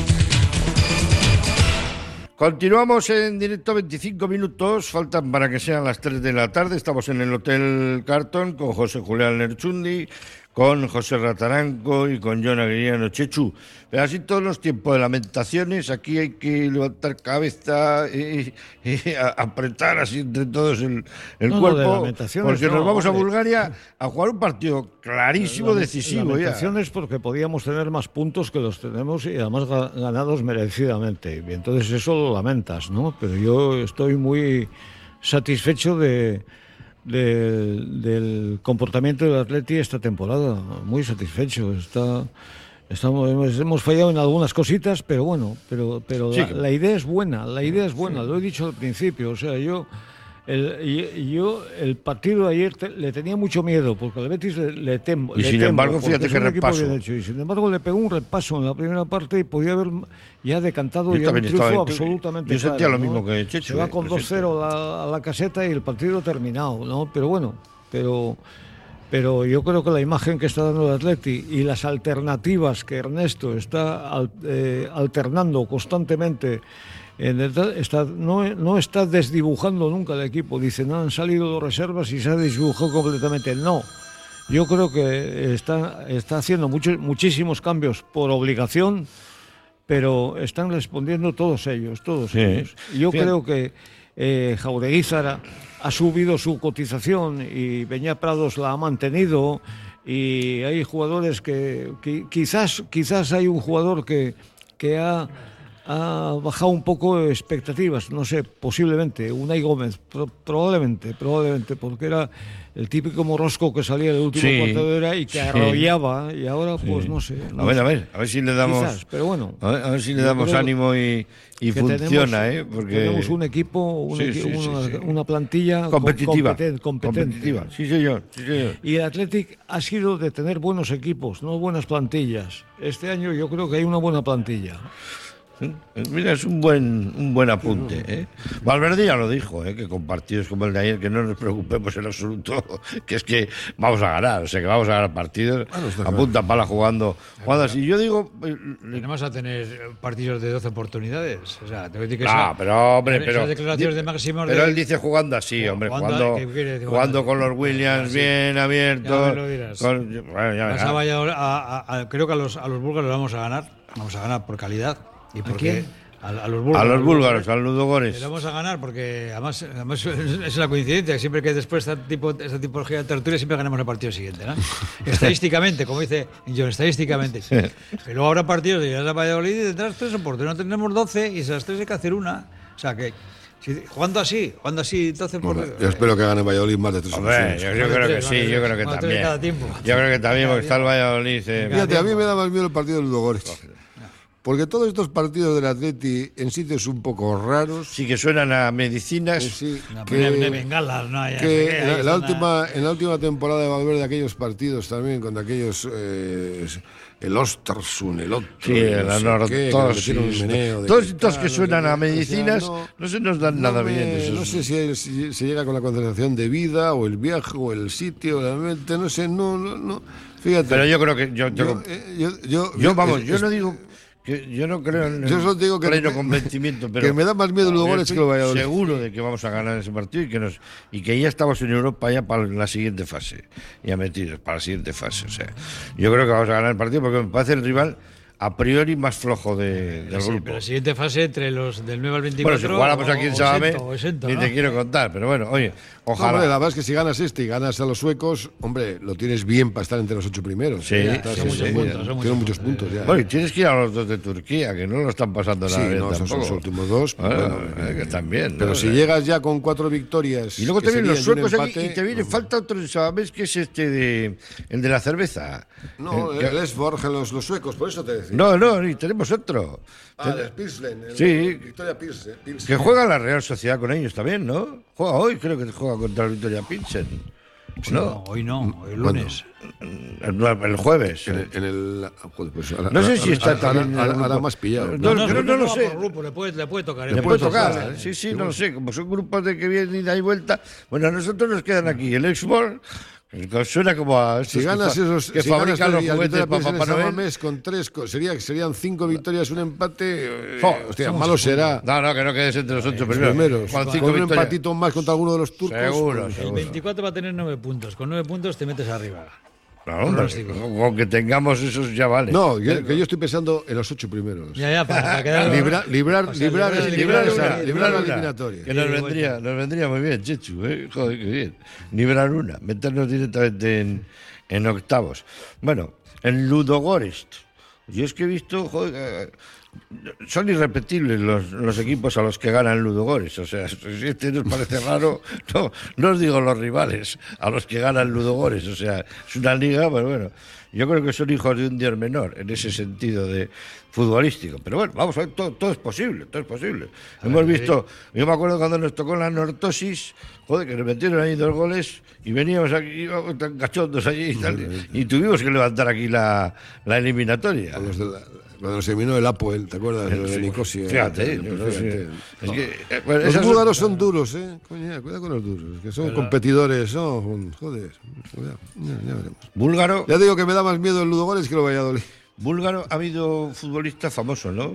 Continuamos en directo, veinticinco minutos, faltan para que sean las tres de la tarde. Estamos en el Hotel Carton con José Julián Lerchundi, con José Rataranco y con Jon Aguiriano. Chechu, pero así todos los tiempos de lamentaciones, aquí hay que levantar cabeza y, y apretar así entre todos el, el no, cuerpo, no, porque no, nos vamos hombre. a Bulgaria a jugar un partido clarísimo, la, decisivo. Lamentaciones ya. Porque podíamos tener más puntos que los tenemos y además ganados merecidamente, y entonces eso lo lamentas, ¿no? Pero yo estoy muy satisfecho de... Del, del comportamiento del Atleti esta temporada, muy satisfecho. Está, estamos, hemos, hemos fallado en algunas cositas, pero bueno, pero, pero sí. la, la idea es buena, la idea es buena, sí. Lo he dicho al principio, o sea, yo el, yo el partido de ayer te, le tenía mucho miedo, porque al Betis le, le temo. Y le sin temo, embargo, fíjate que repaso. Hecho, y sin embargo, le pegó un repaso en la primera parte y podía haber ya decantado yo ya un triunfo estaba, absolutamente yo claro. Yo sentía lo ¿no? mismo que Checho. Se va con dos cero a, a la caseta y el partido terminado, ¿no? Pero bueno, pero pero yo creo que la imagen que está dando el Atleti y las alternativas que Ernesto está al, eh, alternando constantemente, en el, está, no, no está desdibujando nunca el equipo. Dice, no han salido dos reservas y se ha desdibujado completamente. No, yo creo que está, está haciendo muchos, muchísimos cambios por obligación, pero están respondiendo todos ellos, todos sí. ellos. Yo Bien. creo que eh, Jaureguizar ha subido su cotización y Beñat Prados la ha mantenido, y hay jugadores que, que quizás quizás hay un jugador que, que ha, ha bajado un poco expectativas, no sé, posiblemente Unai Gómez, pro, probablemente, probablemente, porque era el típico morrosco que salía del último sí, cuarto de hora y que sí. arrollaba, y ahora pues sí. no sé. No a ver, sé. a ver, a ver si le damos, quizás, pero bueno, a ver, a ver si le damos ánimo y, y funciona, tenemos, ¿eh? Porque tenemos un equipo, un sí, equi- sí, sí, una, sí. una plantilla competitiva, competen- competente. competitiva. Sí, señor, sí, señor. Y el Athletic ha sido de tener buenos equipos, no buenas plantillas. Este año yo creo que hay una buena plantilla. Mira, es un buen un buen apunte, ¿eh? Valverde ya lo dijo, ¿eh? Que con partidos como el de ayer, que no nos preocupemos en absoluto, que es que vamos a ganar, o sea, que vamos a ganar partidos, a punta pala jugando, jugando así. Yo digo... Tenemos a tener partidos de doce oportunidades. O sea, tengo que decir que Ah, esa, pero hombre, esas pero... declaraciones de Máximo Pero de, él dice jugando así, hombre, jugando, jugando, ¿qué quiere decir? jugando Jugando con así. los Williams Así. bien abiertos. Ya me lo dirás. Con, bueno, ya Vas verás. a Valladolid, a- a- a- creo que a los, a los búlgaros los vamos a ganar. Vamos a ganar por calidad. ¿Y por quién? qué? A, a los búlgaros. A los búlgaros, a los ludogores. Le vamos a ganar porque además, además es la coincidencia que siempre que después de este tipo, esta tipología de tertulia siempre ganamos el partido siguiente, ¿no? Estadísticamente, como dice John, estadísticamente. Y luego habrá partidos de llegar a Valladolid y tendrás tres oportunidades. No tenemos doce y esas tres hay que hacer una. O sea que si, jugando así, jugando así, doce por... Bueno, yo espero que gane Valladolid más de tres Hombre, ocasiones. yo, yo creo que Tres, sí, vale, yo tres, creo que vale, tres también. cada tiempo. Yo creo que también, Cada porque está el tiempo. Valladolid. eh, Fíjate, a mí me da más miedo el partido del Ludogorets. Porque todos estos partidos del Atleti en sitios un poco raros, Sí, que suenan a medicinas. eh, sí, No, que, pero de bengalas, no, ya sé que qué, en ahí la, la suena- última, en la última temporada de Valverde aquellos partidos también, con aquellos eh, el Ostersund, el otro, Sí, no la sé Nord- qué, que todos, le metieron un sí, meneo de todos que estos tal, que no suenan sé a qué, o sea, medicinas no se nos dan nada me- bien, esos- No sé si, el- si se llega con la concentración de vida o el viaje o el sitio, realmente, no sé, no, no, no. Fíjate. Pero yo creo que yo, yo, yo, eh, yo, yo- yo, vamos, es- yo es- no digo que yo no creo en Yo el solo te digo que pleno me- convencimiento, pero que me da más miedo el Ludogorets yo que el estoy Valladolid. seguro de que vamos a ganar ese partido y que nos y que ya estamos en Europa ya para la siguiente fase, ya metidos para la siguiente fase, o sea, yo creo que vamos a ganar el partido porque me parece el rival a priori más flojo de, del Sí, grupo. pero la siguiente fase entre los del nueve al veinticuatro. Bueno, si jugáramos aquí en o- o Sábame, exento, o exento, ni ¿no? te quiero contar, pero bueno, oye, No, ojalá. hombre, la verdad es que si ganas este y ganas a los suecos, hombre, lo tienes bien para estar entre los ocho primeros. Sí, Ya, sí, estás- son sí, muchos sí, puntos, ya, son tienes muchos muchos puntos, puntos ya. Bueno, y tienes que ir a los dos de Turquía, que no lo están pasando Sí, nada bien no, esos son tampoco. los últimos dos. Ah, bueno, eh, que también, pero ¿no? si O sea, llegas ya con cuatro victorias. y luego que te vienen los serían y un suecos aquí empate, y te viene, no, falta otro, ¿sabes qué es este de el de la cerveza? No, Eh, que- el Esborg, los, los suecos, por eso te decía. no, no, y tenemos otro. Ah, Te- el Pilsen, el Sí. Victoria Pilsen. Pilsen. que juega la Real Sociedad con ellos también, ¿no? Juega hoy, creo que juega contra el Victoria Pilsen. No, ¿No? hoy no, hoy ¿Cuándo? lunes. El, el jueves. En el, en el- joder, pues ahora- No sé ahora- si está ahora- también en el Ahora, ahora grupo. más pillado. No, No, no, no, no lo va sé. por grupo, le puede, le puede tocar. Le ¿eh? puede puede tocar, tocar, ¿eh? Sí, sí, no lo sé. Como son grupos de que vienen y da y vuelta. Bueno, a nosotros nos quedan aquí el Xbox, que suena como a estos Si ganas que, fa- esos, que si ganas fabrican los y al juguetes Victoria para Pilsen Papá en San Noel. Mamés con tres, co- sería, serían cinco victorias, un empate. eh, Jo, hostia, somos malo será. No, no, que no quedes entre los ocho Los primeros. primeros. Con Con cinco un victorias. empatito más contra alguno de los turcos. Seguro, pues, El seguro. veinticuatro va a tener nueve puntos. Con nueve puntos te metes arriba. No, hombre, Pronóstico. con que tengamos esos ya vale. No, yo, que yo estoy pensando en los ocho primeros. Ya, ya, para, para quedar. Libra- librar, O sea, librar, librar- librar, librar esa- una, librar la una, eliminatoria. Que nos Sí, vendría, nos vendría muy bien, Chechu, ¿eh? Joder, qué bien. Librar una, meternos directamente en, en octavos. Bueno, en Ludogorets. Yo es que he visto, joder, eh, son irrepetibles los, los equipos a los que ganan Ludogorets. O sea, si este nos parece raro, no, no os digo los rivales a los que ganan Ludogorets. O sea, es una liga, pero bueno, yo creo que son hijos de un dios menor en ese sentido de futbolístico. Pero bueno, vamos a ver, todo, todo es posible, todo es posible. Hemos visto, yo me acuerdo cuando nos tocó la Nortosis, joder, que nos metieron ahí dos goles y veníamos aquí, íbamos tan cachondos allí y tal, y tuvimos que levantar aquí la, la eliminatoria. Los de la- Cuando se eliminó el Apoel, ¿te acuerdas? El, de Nicosia. Fíjate, eh, no sé. fíjate. Es que, eh, bueno, Los esas búlgaros son- son duros, ¿eh? Coño, cuidado con los duros, que son Pero- competidores, son. Joder, cuidado. Ya, ya veremos. Búlgaro, Ya digo que me da más miedo el Ludogorets que el Valladolid. búlgaro ha habido futbolistas famosos, ¿no?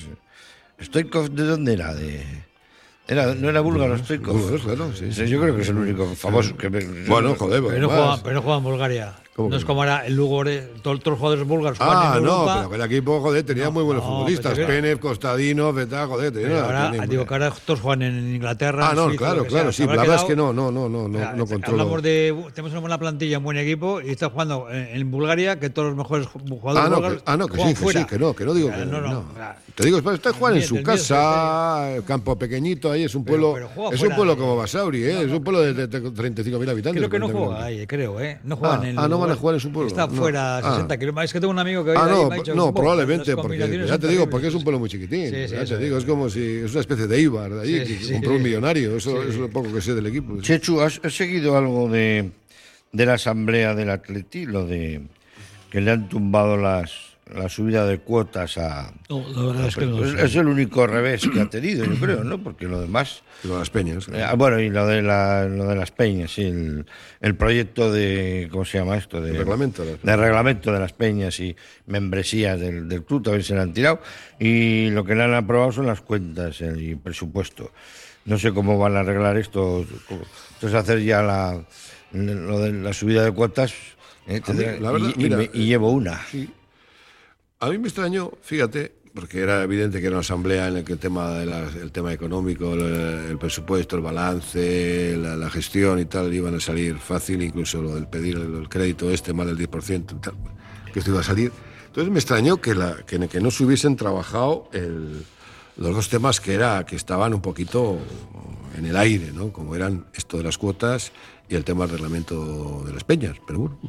Es- Stoichkov, ¿de dónde era? De... Era, no era búlgaro Stoichkov. Búlgaros, claro, sí, sí. Yo creo que es el único famoso que me... Bueno, joder, Pero no, más. juega, pero no juega en Bulgaria. ¿Cómo No que es no? como era el Lugo, todos los jugadores búlgaros juegan Ah, en no, Europa. pero aquel equipo, joder, tenía No, muy buenos no, futbolistas. pero te- Penev, Kostadinov, tal, joder, tenía. Pero ahora, tenía- digo que ahora todos juegan en Inglaterra. Ah, en no, Suiza, claro, lo que claro, sea. sí, Se habrá la verdad es quedado- que no, no, no, no, no, o sea, no controlo. Hablamos de. Tenemos una buena plantilla, un buen equipo, y está jugando en, en Bulgaria, que todos los mejores jugadores Ah, no, búlgaros que, ah, no, que juegan sí, que fuera. sí, que no, que no digo O sea, que no, no. no, no. o sea, Te digo, está está jugando en del su mío, casa, el campo pequeñito, ahí es un Pero- pueblo, pero juega es un fuera pueblo de- como Basauri, ¿eh? Es un pueblo de, de- de treinta y cinco mil habitantes. Creo que no cuarenta mil juega habitantes. ahí, creo, ¿eh? No juegan Ah, en ah, no van a Bulgaria. jugar en su pueblo. Está No. fuera Ah. sesenta kilómetros. Es que tengo un amigo que Ah, vive ahí, no, me ha dicho, no, "Buah, probablemente, las porque combinaciones ya son te digo, terribles". porque es un pueblo muy chiquitín. Sí, sí, ya eso te digo, es. es como si es una especie de Ibar de allí, Sí, que sí, compró sí. un millonario. Eso, Sí. eso es lo poco que sé del equipo. Chechu, ¿has, has seguido algo de, de la asamblea del Atleti? Lo de que le han tumbado las la subida de cuotas a... No, la verdad es que no es, sé. es el único revés que ha tenido, yo creo, ¿no? Porque lo demás... Lo de las peñas. Eh, ah, bueno, y lo de, la, lo de las peñas, sí, el, el proyecto de, ¿cómo se llama esto? De, El reglamento de las de reglamento de las peñas y membresías del, del club, también se le han tirado. Y lo que le han aprobado son las cuentas, el presupuesto. No sé cómo van a arreglar esto. cómo- Entonces hacer ya la, lo de la subida de cuotas. eh, A mí, tendrá- la verdad, y, y mira, me- y llevo una. Sí. A mí me extrañó, fíjate, porque era evidente que era una asamblea en la que el tema, de las- el tema económico, el, el presupuesto, el balance, la, la gestión y tal iban a salir fácil, incluso lo del pedir el, el crédito este más del diez por ciento, y tal, que esto iba a salir. Entonces me extrañó que, la, que, que no se hubiesen trabajado el, los dos temas que, era, que estaban un poquito en el aire, ¿no? Como eran esto de las cuotas y el tema del reglamento de las peñas. Pero bueno...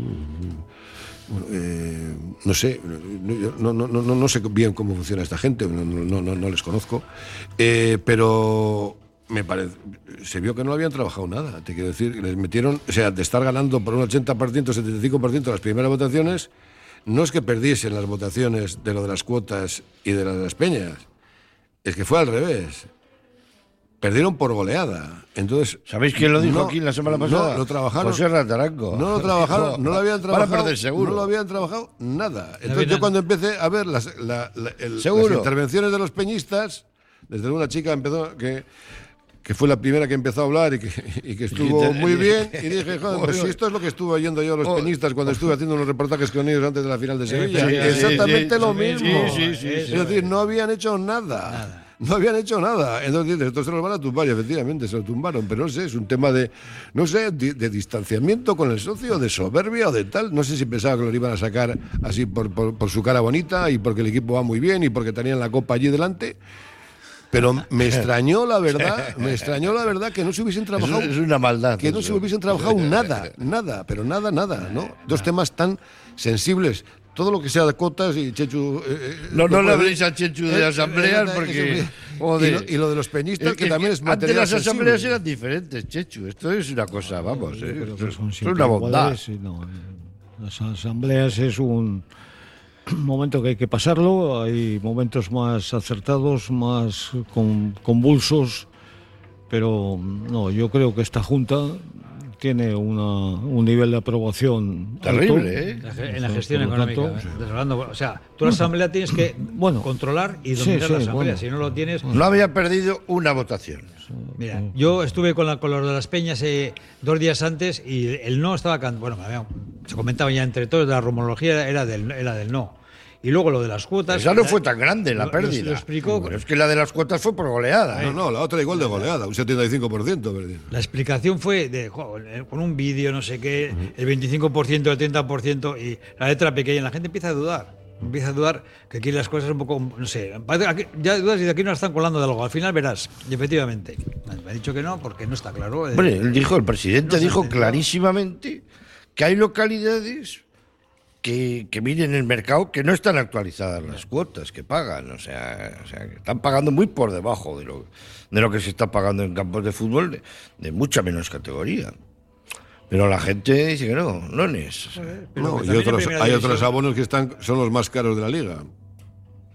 Eh, no sé, no, no, no, no, no sé bien cómo funciona esta gente, no, no, no, no les conozco, eh, pero me parece, se vio que no habían trabajado nada, te quiero decir, les metieron, o sea, de estar ganando por un ochenta por ciento, setenta y cinco por ciento las primeras votaciones, no es que perdiesen las votaciones de lo de las cuotas y de las, de las peñas, es que fue al revés. Perdieron por goleada. Entonces, ¿Sabéis quién lo dijo no, aquí la semana pasada? No, lo trabajaron. José Rataranco. No lo trabajaron, Dijo, no lo habían van a trabajado. perder seguro. No lo habían trabajado nada. Entonces habían- yo cuando empecé a ver las, la- la- el- Seguro. las intervenciones de los peñistas, desde una chica empezó que que fue la primera que empezó a hablar y que, y que estuvo te- muy bien, y dije, joder, pues si esto es lo que estuve oyendo yo a los Oh. peñistas cuando estuve haciendo unos reportajes con ellos antes de la final de Sevilla. sí, Exactamente sí, lo sí, mismo. sí, sí, sí, es sí. decir, no habían hecho nada. No habían hecho nada. Entonces dices, esto se los van a tumbar y efectivamente se lo tumbaron. Pero no sé, es un tema de, no sé, de, de distanciamiento con el socio, de soberbia o de tal. No sé si pensaba que lo iban a sacar así por, por, por su cara bonita y porque el equipo va muy bien y porque tenían la copa allí delante. Pero me extrañó la verdad, me extrañó la verdad que no se hubiesen trabajado. Es, es una maldad. Que no se hubiesen trabajado nada, nada, pero nada, nada, ¿no? Dos temas tan sensibles. Todo lo que sea de cotas y Chechu... eh, No, no le puede- habléis a Chechu de Eh, asambleas eh, porque... eh, joder. y, lo, y lo de los peñistas, Es que, también es antes material las sensible. asambleas eran diferentes, Chechu. Esto es una cosa, vamos, eh, Creo esto que es, son es siempre una bondad. iguales y no, eh, las asambleas es un momento que hay que pasarlo, hay momentos más acertados, más con- convulsos, pero no, yo creo que esta Junta tiene una, un nivel de aprobación Terrible, alto. ¿eh? La ge- En la gestión Por lo económica. tanto, ¿eh? Deshablando, o sea, tú la asamblea tienes que Bueno. controlar y Sí, dominar sí, la asamblea. bueno. Si no lo tienes. No había perdido una votación. Mira, yo estuve con, la, con los de las peñas eh, dos días antes y el no estaba can- bueno, había- se comentaba ya entre todos, la rumorología era del, era del no. Y luego lo de las cuotas. Esa no la- fue tan grande la lo- pérdida. Lo, lo explicó. Pero es que la de las cuotas fue por goleada. ¿eh? No, no, la otra igual de goleada, un setenta y cinco por ciento. perdí. La explicación fue de, jo, eh, con un vídeo, no sé qué, el veinticinco por ciento, el treinta por ciento y la letra pequeña. La gente empieza a dudar. Empieza a dudar que aquí las cosas un poco, no sé, parece que aquí- ya dudas y de aquí nos están colando de algo. Al final verás, y efectivamente. Me ha dicho que no, porque no está claro. eh. Hombre, él dijo, el presidente No se dijo entendió. clarísimamente que hay localidades que, que miren el mercado que no están actualizadas las cuotas que pagan. O sea, o sea, que están pagando muy por debajo de lo, de lo que se está pagando en campos de fútbol de, de mucha menos categoría. Pero la gente dice que no, no es. Pero No, que y también en otros, primera hay división- otros abonos que están, son los más caros de la liga.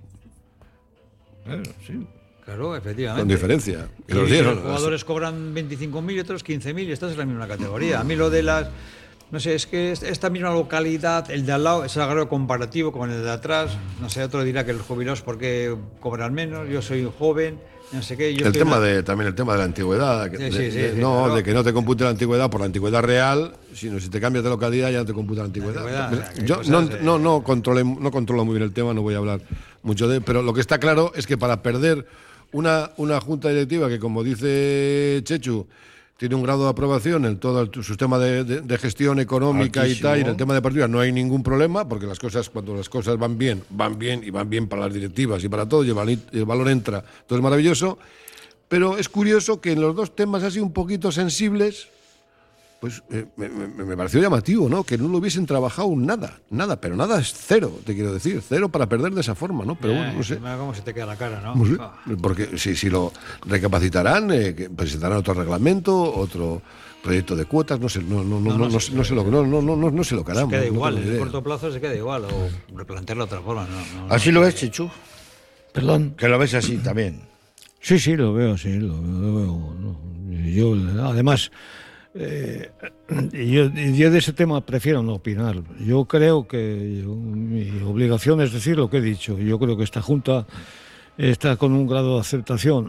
Claro, sí. Claro, efectivamente. Con diferencia. Que Y los dieron. los jugadores cobran veinticinco mil y otros quince mil y estás en la misma categoría. A mí lo de las... No sé, es que esta misma localidad, el de al lado, es algo comparativo con el de atrás. No sé, otro dirá que los jubilados porque cobran menos, yo soy joven, no sé qué. Yo el tema una... de, también el tema de la antigüedad. Que, sí, de, sí, sí, de, sí, no, claro. de que no te compute la antigüedad por la antigüedad real, sino si te cambias de localidad ya no te computa la antigüedad. La antigüedad, o sea, yo cosas, no, eh... no, no, controlé, no controlo muy bien el tema, no voy a hablar mucho de él, pero lo que está claro es que para perder una, una junta directiva que, como dice Chechu, tiene un grado de aprobación en todo el sistema de, de, de gestión económica altísimo. Y tal, y en el tema de partidas no hay ningún problema, porque las cosas, cuando las cosas van bien, van bien y van bien para las directivas y para todo, y el, val- el valor entra, todo es maravilloso, pero es curioso que en los dos temas así un poquito sensibles, pues eh, me, me, me pareció llamativo, ¿no? Que no lo hubiesen trabajado nada, nada, pero nada es cero, te quiero decir, cero para perder de esa forma, ¿no? Pero Eh, bueno, no sé. mira cómo se te queda la cara, ¿no? No sé, Ah. porque si, si lo recapacitarán, eh, que presentarán otro reglamento, otro proyecto de cuotas, no sé, no, no, no, No, no, no no, se sé- no sé lo que, no, no, no, no, no sé lo que harán. Se queda no igual, tengo en ni el idea. corto plazo se queda igual, o replantearlo de otra forma. No, no, ¿Así no, lo no, ves, Chichu? Perdón. Que lo ves así también. Sí, sí, lo veo así, lo, lo veo. No. Yo, además, eh, yo, yo de ese tema prefiero no opinar. Yo creo que yo, mi obligación es decir lo que he dicho. Yo creo que esta Junta está con un grado de aceptación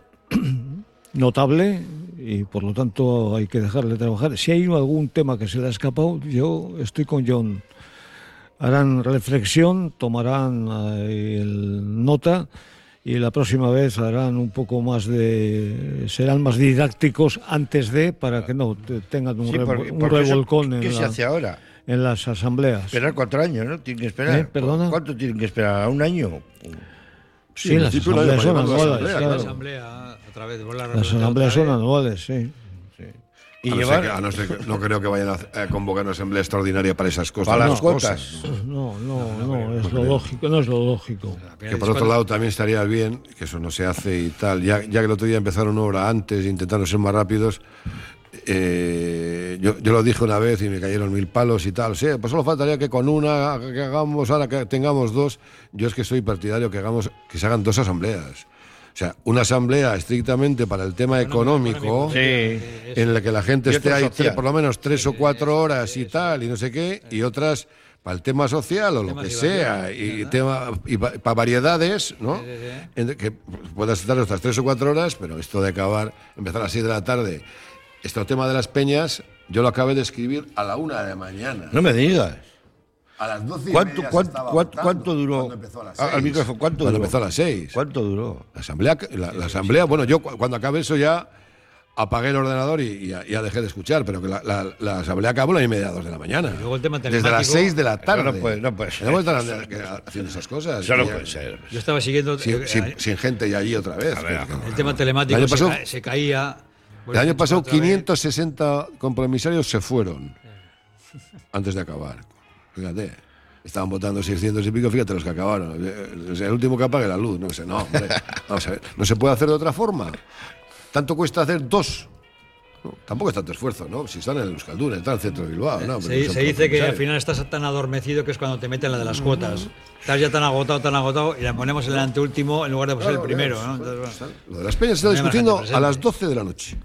notable y por lo tanto hay que dejarle trabajar. Si hay algún tema que se le ha escapado, yo estoy con John. Harán reflexión, tomarán eh, el nota y la próxima vez harán un poco más de... serán más didácticos antes de, para que no te- tengan un, Sí, revo- porque- un porque eso- revolcón ¿Qué en, se la- hace ahora? en las asambleas. Esperar cuatro años, ¿no? Tienen que esperar. ¿Eh? ¿Perdona? ¿Cuánto tienen que esperar? ¿A un año? Sí, las principio un año asambleas son para llevarlo a la anuales, asamblea, La claro. asamblea, a través de volar Las asambleas son anuales, sí. Y A no, llevar ser que- a no ser que- no creo que vayan a, a convocar una asamblea extraordinaria para esas cosas. para no, las cuotas. No, no, no, es lo lógico, no es lo lógico. Que por otro lado también estaría bien, que eso no se hace y tal, ya, ya que el otro día empezaron una hora antes intentando ser más rápidos, eh, yo, yo lo dije una vez y me cayeron mil palos y tal, sí, pues solo faltaría que con una, que hagamos, ahora que tengamos dos, yo es que soy partidario que hagamos, que se hagan dos asambleas. O sea, una asamblea estrictamente para el tema económico, Sí. en la que la gente Y esté otra ahí social. tres- por lo menos tres o cuatro horas y tal, y no sé qué, y otras para el tema social o lo Temas que y sea, variedades, y, tema, y para variedades, ¿no? Sí, sí, sí. En que puedas estar otras tres o cuatro horas, pero esto de acabar, empezar a las seis de la tarde, este tema de las peñas, yo lo acabé de escribir a la una de la mañana. No me digas. A las doce y ¿Cuánto, media se cuánto, estaba cuánto, votando, cuánto duró? cuando empezó a las Ah, al seis. micrófono, ¿cuánto Cuando duró? empezó a las seis. ¿Cuánto duró? La asamblea, la, la asamblea, bueno, yo cu- cuando acabé eso ya apagué el ordenador y, y ya, ya dejé de escuchar, pero que la, la, la asamblea acabó a la y media, dos de la mañana. Y luego el tema Desde las telemático. seis de la tarde. No puede- no puede ser. No puede estar que- haciendo esas cosas. Eso no Y ya- puede ser. Yo estaba siguiendo Sin, eh, sin- eh, sin gente y allí otra vez. ver, Que- el tema telemático, El año se, pasado- ca- se caía. El año pasado otra vez. quinientos sesenta compromisarios se fueron antes de acabar. Fíjate, estaban votando seiscientos y pico, fíjate los que acabaron. O sea, el último que apague la luz, no sé, no, hombre, vamos a ver, no se puede hacer de otra forma. Tanto cuesta hacer dos. No, tampoco es tanto esfuerzo, ¿no? Si están en el Euskalduna, están en el centro de Bilbao, ¿no? Se, Pero son se dice que al compromisarios. final estás tan adormecido que es cuando te meten la de las cuotas. Estás ya tan agotado, tan agotado, y la ponemos en el anteúltimo en lugar de ser el Claro, primero. claro, ¿no? Entonces, bueno. Lo de las peñas se está No hay más discutiendo gente a las presente. doce de la noche.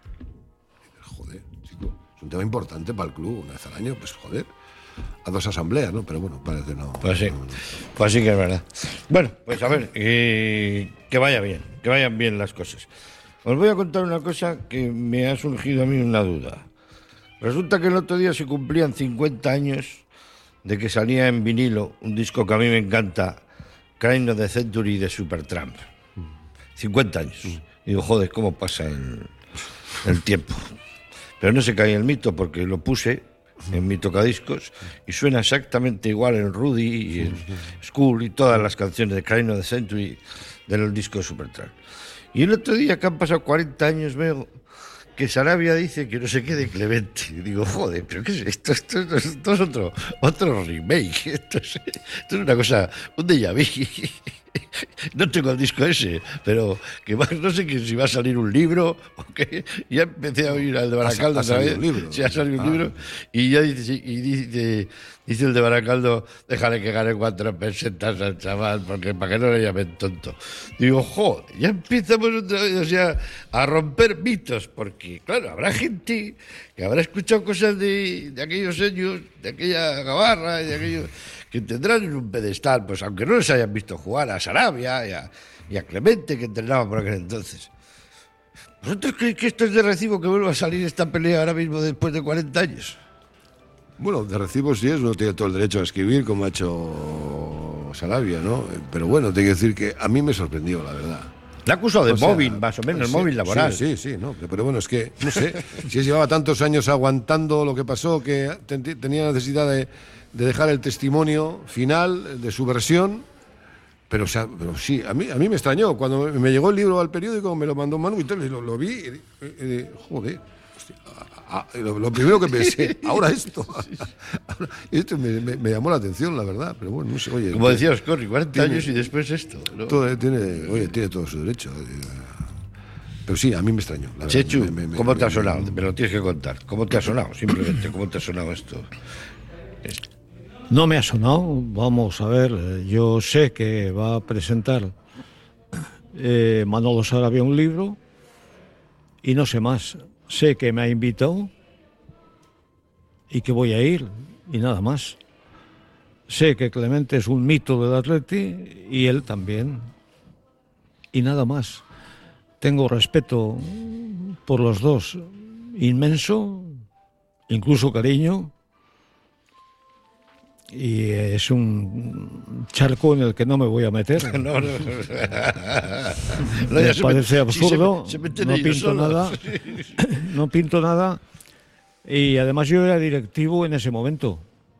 Joder, chico, es un tema importante para el club. Una vez al año, pues joder, a dos asambleas, ¿no? Pero bueno, parece no. Pues sí, no, no. pues sí que es verdad. Bueno, pues a ver, eh, que vaya bien, que vayan bien las cosas. Os voy a contar una cosa que me ha surgido a mí una duda. Resulta que el otro día se cumplían cincuenta años de que salía en vinilo un disco que a mí me encanta, Crime of the Century de Supertramp. cincuenta años. Y digo, joder, ¿cómo pasa el, el tiempo? Pero no se cae el mito porque lo puse en mi tocadiscos y suena exactamente igual en Rudy y en School y todas las canciones de Crime of the Century del disco de Supertramp. Y el otro día, que han pasado cuarenta años, veo que Sarabia dice que no se quede Clemente. Y digo, joder, ¿pero qué es esto? Esto, esto, esto es otro, otro remake. Esto es, esto es una cosa, un déjà vu. no tengo el disco ese, pero que va, no sé que si va a salir un libro o qué. Ya empecé a oír al de Baracaldo otra vez. Sí, ha salido un libro. Y ya dice, y dice, dice el de Baracaldo, déjale que gane cuatro pesetas al chaval, porque para que no le llamen tonto. Digo, joder, ya empezamos otra vez, o sea, a romper mitos, porque claro, habrá gente que habrá escuchado cosas de, de aquellos años, de aquella gabarra, de aquellos que tendrán en un pedestal, pues aunque no les hayan visto jugar a Sarabia y a, y a Clemente, que entrenaba por aquel entonces. ¿Vosotros creéis que esto es de recibo que vuelva a salir esta pelea ahora mismo después de cuarenta años? Bueno, de recibo sí es, uno tiene todo el derecho a escribir, como ha hecho Sarabia, ¿no? Pero bueno, tengo que decir que a mí me sorprendió, la verdad. Le ha acusado de O sea, móvil, más o menos, sí, móvil laboral. Sí, sí, sí, no, pero bueno, es que, no sé, si él llevaba tantos años aguantando lo que pasó, que ten- tenía necesidad de, de dejar el testimonio final de su versión, pero, o sea, pero sí, a mí, a mí me extrañó. Cuando me llegó el libro al periódico, me lo mandó Manu y tal, y lo, lo vi, y, y, y, joder, hostia, ah, ah, lo, lo primero que pensé, ahora esto, ahora, esto me, me, me llamó la atención, la verdad, pero bueno, no sé, oye. Como decía Oscorri, cuarenta tiene- años y después esto, ¿no? Todo, tiene, oye, tiene todo su derecho. Pero sí, a mí me extrañó. la verdad, Chechu, me- me- me- ¿cómo te ha me- sonado? Me lo tienes que contar. ¿Cómo te ha sonado? Simplemente, ¿cómo te ha sonado esto? No me ha sonado, vamos a ver, eh, yo sé que va a presentar eh, Manolo Sarabia un libro y no sé más. Sé que me ha invitado y que voy a ir y nada más. Sé que Clemente es un mito del Atleti y él también y nada más. Tengo respeto por los dos inmenso, incluso cariño. Y es un charco en el que no me voy a meter. No, no, no. No, Me ya se parece met- absurdo, sí, se, meten no ellos pinto solos. nada, no pinto nada. Y además yo era directivo en ese momento.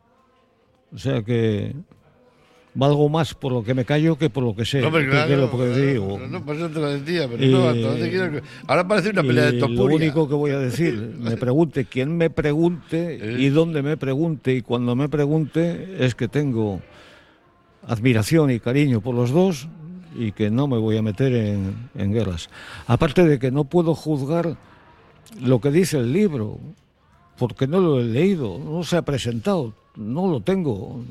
O sea que valgo más por lo que me callo que por lo que sé. No, pero que- claro, que lo que claro, digo. no, no, por eso te lo decía, pero Y- no, hasta dónde quiero que- ahora parece una pelea de Y topuria. lo único que voy a decir, me pregunte quién me pregunte y dónde me pregunte y cuando me pregunte, es que tengo admiración y cariño por los dos y que no me voy a meter en, en guerras. Aparte de que no puedo juzgar lo que dice el libro, porque no lo he leído, no se ha presentado, no lo tengo.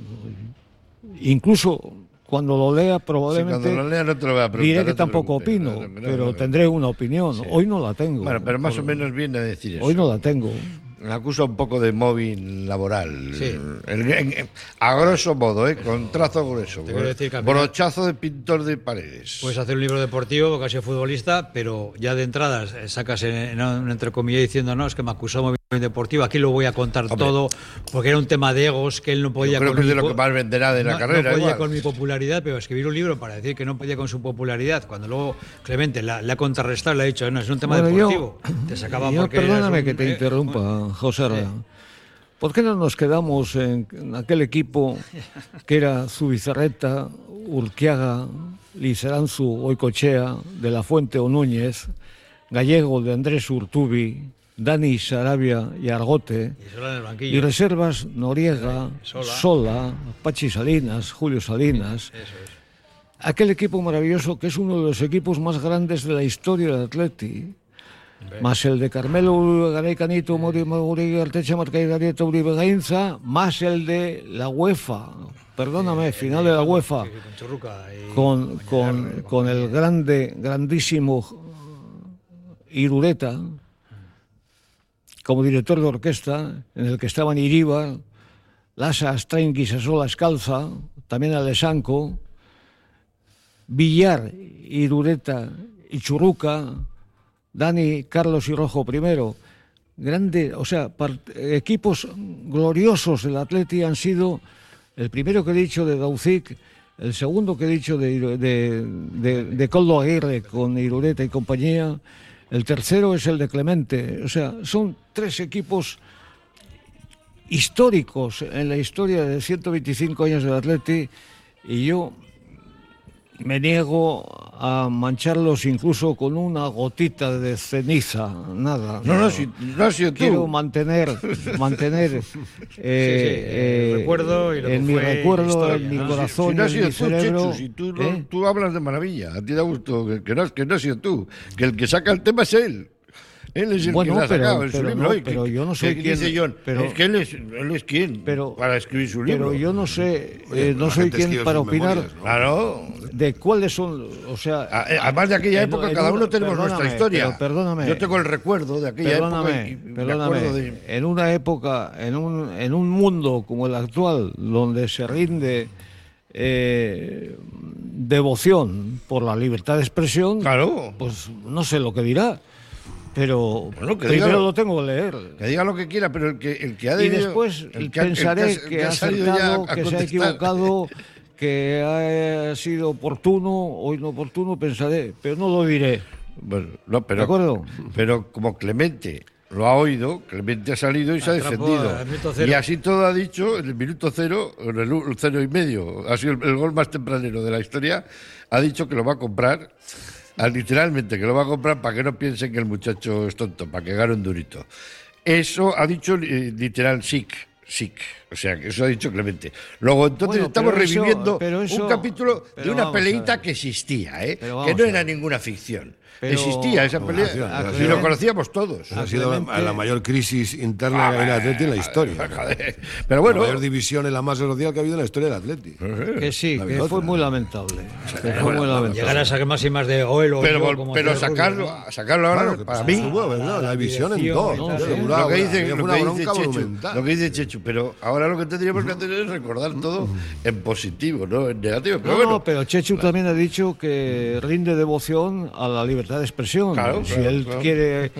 Incluso cuando lo lea Sí, probablemente cuando lo lea no te lo voy a preguntar. diré no que te tampoco preocupes. opino, No, no, no, pero no. tendré una opinión. Sí. Hoy no la tengo. Bueno, pero más o Por- menos viene a decir eso. Hoy no la tengo. Me acusa un poco de móvil laboral. Sí. El- en- en- a grosso modo, ¿eh? Con trazo grueso. Te quiero decir que al final- Brochazo de pintor de paredes. Puedes hacer un libro deportivo porque has sido futbolista, pero ya de entrada eh, sacas en, en un entrecomillo diciendo no, es que me acusó de móvil deportivo, aquí lo voy a contar Hombre. todo, porque era un tema de egos que él no podía Yo creo con que es de mi lo po- que más venderá de la no, carrera. no podía igual. con mi popularidad, pero escribir un libro para decir que no podía con su popularidad, cuando luego Clemente la- le ha contrarrestado, le ha dicho, no, es un tema Bueno, yo- deportivo. Te sacaba yo, porque eras perdóname un- que te eh, interrumpa, José Arra. ¿Por qué no nos quedamos en, en aquel equipo que era Zubizarreta, Urquiaga, Liceranzu, Oicochea, De la Fuente o Núñez, Gallego de Andrés Urtubi, Dani Sarabia y Argote, y solo en el y banquillo. reservas Noriega, Sola. Sola, Pachi Salinas, Julio Salinas? Eso es. Aquel equipo maravilloso que es uno de los equipos más grandes de la historia del Atleti, más el de Carmelo Uribe Garay Canito, Mori Uribe Artecha Marcay Garieta Uribe Gainza, más el de la UEFA, perdóname, final de la UEFA, Sí, con Churruca y- con, y con, Aguilar, con el grande, grandísimo Irureta, como director de orquesta, en el que estaban Iribar, Lasa Astrain Guisasola Escalza, también Alessanco, Villar, Irureta y Churruca, Dani, Carlos y Rojo primero. Grande, o sea, part- equipos gloriosos del Atleti han sido el primero que he dicho de Daucic, el segundo que he dicho de, Iru- de, de, de Coldo Aguirre con Irureta y compañía, el tercero es el de Clemente. O sea, son tres equipos históricos en la historia de ciento veinticinco años del Atleti y yo me niego a mancharlos incluso con una gotita de ceniza, nada. No, no, si, no has sido tú. Quiero mantener, mantener eh, sí, sí, eh, el recuerdo y lo que en mi fue recuerdo, historia, en mi ¿no? corazón, Si no has en sido mi tú, cerebro. Chechu, si tú, no- ¿eh? tú hablas de maravilla, a ti da gusto, que, que, no, que no has sido tú, que el que saca el tema es él. Él es el Bueno, que lo ha pero- sacado en su pero libro. no, Oye, pero que- yo no soy que quien- dice John, pero- es que él es, él es quien Pero- para escribir su libro. Pero yo no sé, Oye, eh, no la soy gente quien escribe para sus opinar memorias, ¿no? Claro. de cuáles son, o sea... A- eh, Además de aquella en- época, en cada una- uno tenemos nuestra perdóname, historia. pero perdóname. Yo tengo el recuerdo de aquella Perdóname, época. y- y me perdóname. acuerdo de- En una época, en un, en un mundo como el actual, donde se rinde eh, devoción por la libertad de expresión, Claro. pues no sé lo que dirá, pero Bueno, que primero diga- lo tengo que leer. Que diga lo que quiera, pero el que, el que ha Y debido- después el que ha- el pensaré ha- el que, ha salido ya acertado, a que se ha contestar. equivocado, que ha sido oportuno o inoportuno, pensaré, pero no lo diré. Bueno, no, pero, ¿De acuerdo? pero como Clemente lo ha oído, Clemente ha salido y se ha Atrapó defendido. al minuto cero. Y así todo ha dicho, en el minuto cero, en el u- cero y medio, ha sido el, el gol más tempranero de la historia, ha dicho que lo va a comprar, ah, literalmente, que lo va a comprar para que no piensen que el muchacho es tonto, para que gane un durito. Eso ha dicho eh, literal Sic. Sic, o sea, que eso ha dicho Clemente. Luego, entonces, Bueno, estamos pero eso- reviviendo pero eso- un capítulo de pero una vamos a peleita ver. que existía, ¿eh? Pero que vamos no a era ver. ninguna ficción. Pero- Existía esa No, pelea ha sido- ha y sido- lo conocíamos todos. Ha sido la, la mayor crisis interna que ha habido en el Atleti en la historia. Joder. Pero bueno, La mayor división en la masa social que ha habido en la historia del Atleti. Que sí, La que otra. fue muy lamentable. Que fue muy lamentable. Llegar a esas máximas de Oel o pero, yo, vol- como pero hacía sacarlo, Rubio, ¿no? sacarlo ahora, Claro, que para pues, mí, hubo, ¿verdad? La división en dirección, dos. ¿no? Tío, Sí. que lo duraba- que dice, fue lo una que dice bronca Chechu, monumental. lo que dice Chechu, pero ahora lo que tendríamos que hacer es recordar todo en positivo, no en negativo. Pero No, bueno, no, pero Chechu también ha dicho que rinde devoción a la libertad de expresión. Claro, si claro, él claro. quiere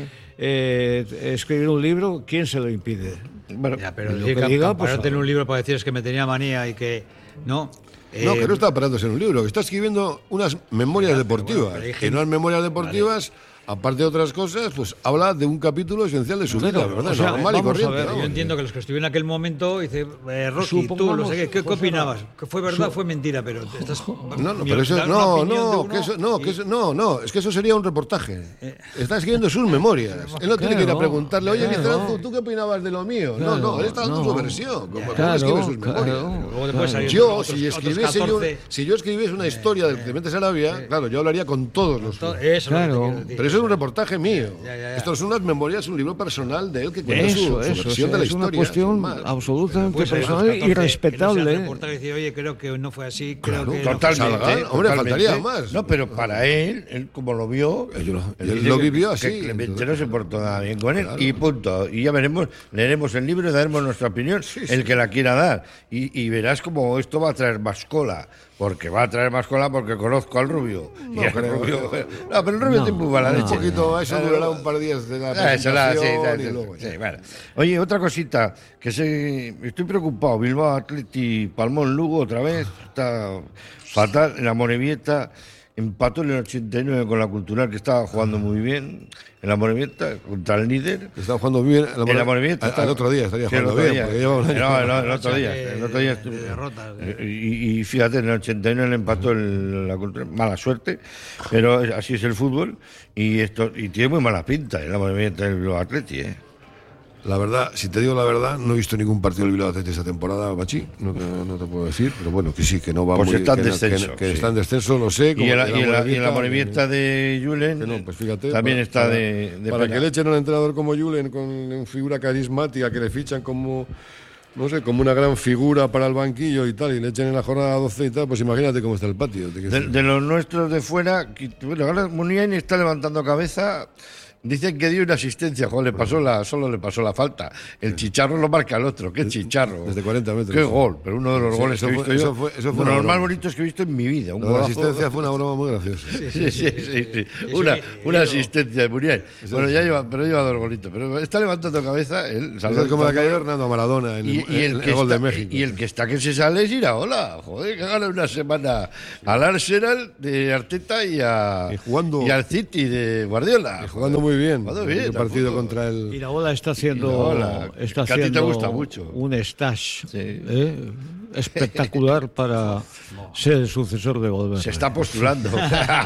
eh, escribir un libro, ¿quién se lo impide? bueno, Ya, pero Lo decir que que diga, para pues, no tener un libro para decir es que me tenía manía y que no. No, Eh, que no está parándose en un libro, que está escribiendo unas memorias deportivas. pero hay Y gente- en unas memorias deportivas, aparte de otras cosas, pues habla de un capítulo esencial de su vida, Claro, ¿verdad? o sea, Normal y vamos a corriente. ver, Yo vamos. entiendo que los que estuvieron en aquel momento, dice, eh, Rocky, tú, Supongamos, no sé qué, ¿qué, qué José opinabas? Ra- ¿Que fue verdad fue mentira? Pero estás, No, no, mi- pero eso, dar una no, opinión de no, uno que eso, no, y- que eso, no, no, es que eso sería un reportaje. Está escribiendo sus memorias. Él no tiene que ir a Claro, preguntarle, oye, claro. Liceranzu, ¿tú qué opinabas de lo mío? no, no, él está dando no. su versión, como, como Claro, escribe sus claro. memorias. Luego después salieron Yo, otros- si otros escribiese yo, catorce. si yo escribiese una historia del Clemente Sarabia, claro, yo hablaría con todos los. To- Eso es lo que te Claro. quiero decir. Pero eso es un reportaje mío. Ya, ya, ya. Esto son unas memorias, un libro personal de él que cuenta su, Eso, su eso, versión o sea, de la es historia. una cuestión sin más. absolutamente Pues, eh, personal esos y catorce, que no sea respetable. reportaje y decir, oye, creo que no fue así, creo Claro, que no fue totalmente. así. Salga, hombre, totalmente. faltaría más. No, pero para él, él como lo vio, Eh, yo lo- él él dice lo que- vivió que así, Clemente entonces- no se portó nada bien con él. Claro. Y punto. Y ya veremos, leeremos el libro y daremos nuestra opinión, el que la quiera dar. Y, y verás como esto va a traer más cola. Porque va a traer más cola porque conozco al rubio. Y el creo. rubio- no, pero el rubio No, tiene muy mala no. leche. Un poquito, eso Claro. durará un par de días de la Ah, eso la- sí, presentación sí, y sí, luego ya. sí, bueno. Oye, otra cosita, que se, estoy preocupado. Bilbao Atleti, Palmón, Lugo, otra vez, está fatal. En la Morevieta empató en el ochenta y nueve con la Cultural, que estaba jugando muy bien. En la Morevieta, contra el líder. Estaba jugando bien. En la Morevieta. Al, al otro día estaría Sí, el jugando otro bien. día. Porque lleva un año. No, no, el otro Racha día. de- El otro día de estuvo- derrotas. Y, y fíjate, en el ochenta y nueve le empató el, la Cultural. Mala suerte, pero es- así es el fútbol. Y esto y tiene muy mala pinta en la Morevieta el Atleti, ¿eh? La verdad, si te digo la verdad, no he visto ningún partido del Bilbao Athletic esta temporada, Pachi. No, te- no te puedo decir, pero bueno, que sí, que no va Pues muy está en que, no- descenso, que, que sí. está en descenso, lo sé. Y como en la, que y en la, y en la Morevieta, Morevieta de Julen que no, pues fíjate, también para- está para- de, de Para pena. que le echen a un entrenador como Julen con una figura carismática, que le fichan como, no sé, como una gran figura para el banquillo y tal, y le echen en la jornada doce y tal, pues imagínate cómo está el patio. te quiero De, decir. de los nuestros de fuera, que- bueno, ahora Muniain está levantando cabeza. Dicen que dio una asistencia, joder, le pasó la, solo le pasó la falta. El Chicharro lo marca el otro, qué Chicharro. Desde cuarenta metros. Qué gol, pero uno de los Sí, goles eso que he fue- visto yo. eso fue- eso fue uno una de los más broma. bonitos que he visto en mi vida. Un Lo de la golazo. asistencia fue una broma muy graciosa. Sí, sí, sí, sí, sí. Eso Una, sí, una yo- asistencia de Muriel. Bueno, ya lleva, pero lleva dos golitos. Pero está levantando cabeza. Él, Eso es como la que dio Hernando Maradona en, y, el- y el, en que el gol está, de México. y el que está que se sale es Iraola. Joder, que gana una semana al Arsenal de Arteta y, a, Y jugando- y al City de Guardiola. Y jugando muy bien. Jugando bien, el partido tampoco. contra el. Iraola está haciendo, Iraola, está que a ti te haciendo gusta mucho. un stage. Sí. ¿eh? espectacular para ser el sucesor de Valverde. Se está postulando. No,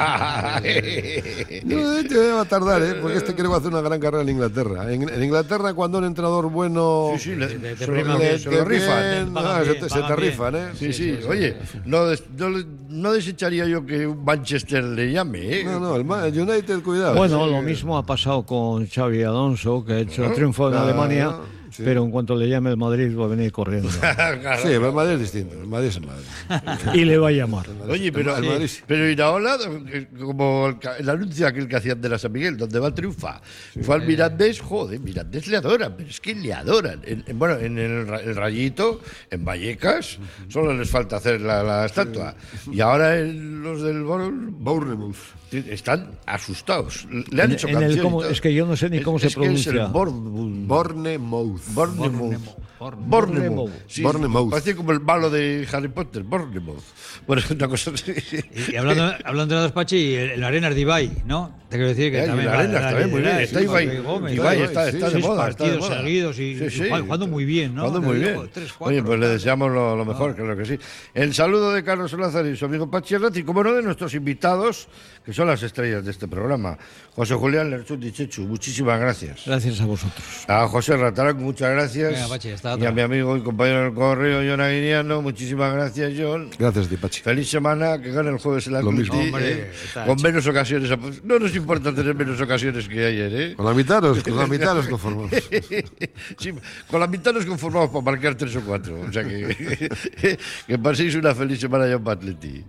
este va a tardar, ¿eh? Porque este creo que va a hacer una gran carrera en Inglaterra. En, en Inglaterra, cuando un entrenador bueno... Sí, sí, le, Te- te se, prima lo- bien, se lo rifan. pagan Ah, se bien, te, se pagan te bien. rifan, ¿eh? Sí, sí, oye, no, des- no, le- no desecharía yo que un Manchester le llame, ¿eh? No, no, el, Ma- el United, cuidado. Bueno, lo mismo ha pasado con Xavi Alonso, que ha hecho triunfo en Claro, Alemania, sí. pero en cuanto le llame el Madrid va a venir corriendo. Claro. Sí, pero el Madrid es distinto. El Madrid es el Madrid. Y le va a llamar. Oye, pero, El Madrid sí. pero Iraola, eh, como el, ca- el anuncio aquel que hacían de la San Miguel, donde va a triunfar, fue al Mirandés, joder, Mirandés le adoran, pero es que le adoran. En- en- bueno, en el, Ra- el Rayito, en Vallecas, solo les falta hacer la, la estatua. Y ahora el- los del Bor- Bournemouth. están asustados. Le han En- hecho en el canción y cómo- todo. es que yo no sé ni cómo se es que es pronuncia. el Bournemouth. Bournemouth. Bournemouth. Bournemouth. Bournemouth. Sí, Bournemouth. Parece como el malo de Harry Potter, Bournemouth. Bueno, una cosa así. Y, y hablando, hablando de los Pachi, el, el Arenas de Ibai, ¿no? Te quiero decir que Ay, también la va- Arenas va- también, muy bien. sí, Está sí, Ibai. Gómez, Ibai Ibai, está, sí, está de seis moda. Está de partidos moda. seguidos y Sí, sí. jugando- jugando muy bien, ¿no? Jugando muy Te bien. digo, tres, cuatro, Oye, pues le tal. deseamos lo, lo mejor, claro que sí. El saludo de Carlos Lázaro y su amigo Pachi Herrati, como no de nuestros invitados, que son las estrellas de este programa. José Julián Lerchuti Chechu, muchísimas gracias. Gracias a vosotros. A José Ratarán, muchas gracias. Venga, Pachi, hasta y otra. a mi amigo y compañero del correo, John Aguiniano, muchísimas gracias, John. Gracias, Dipachi. Feliz semana, que gane el jueves en la Lo Atleti, mismo. Hombre, eh, está con hecho. menos ocasiones. No nos importa tener menos ocasiones que ayer, ¿eh? Con la mitad nos, con la mitad nos conformamos. Sí, con la mitad nos conformamos para marcar tres o cuatro. O sea que, que paséis una feliz semana ya para Atleti.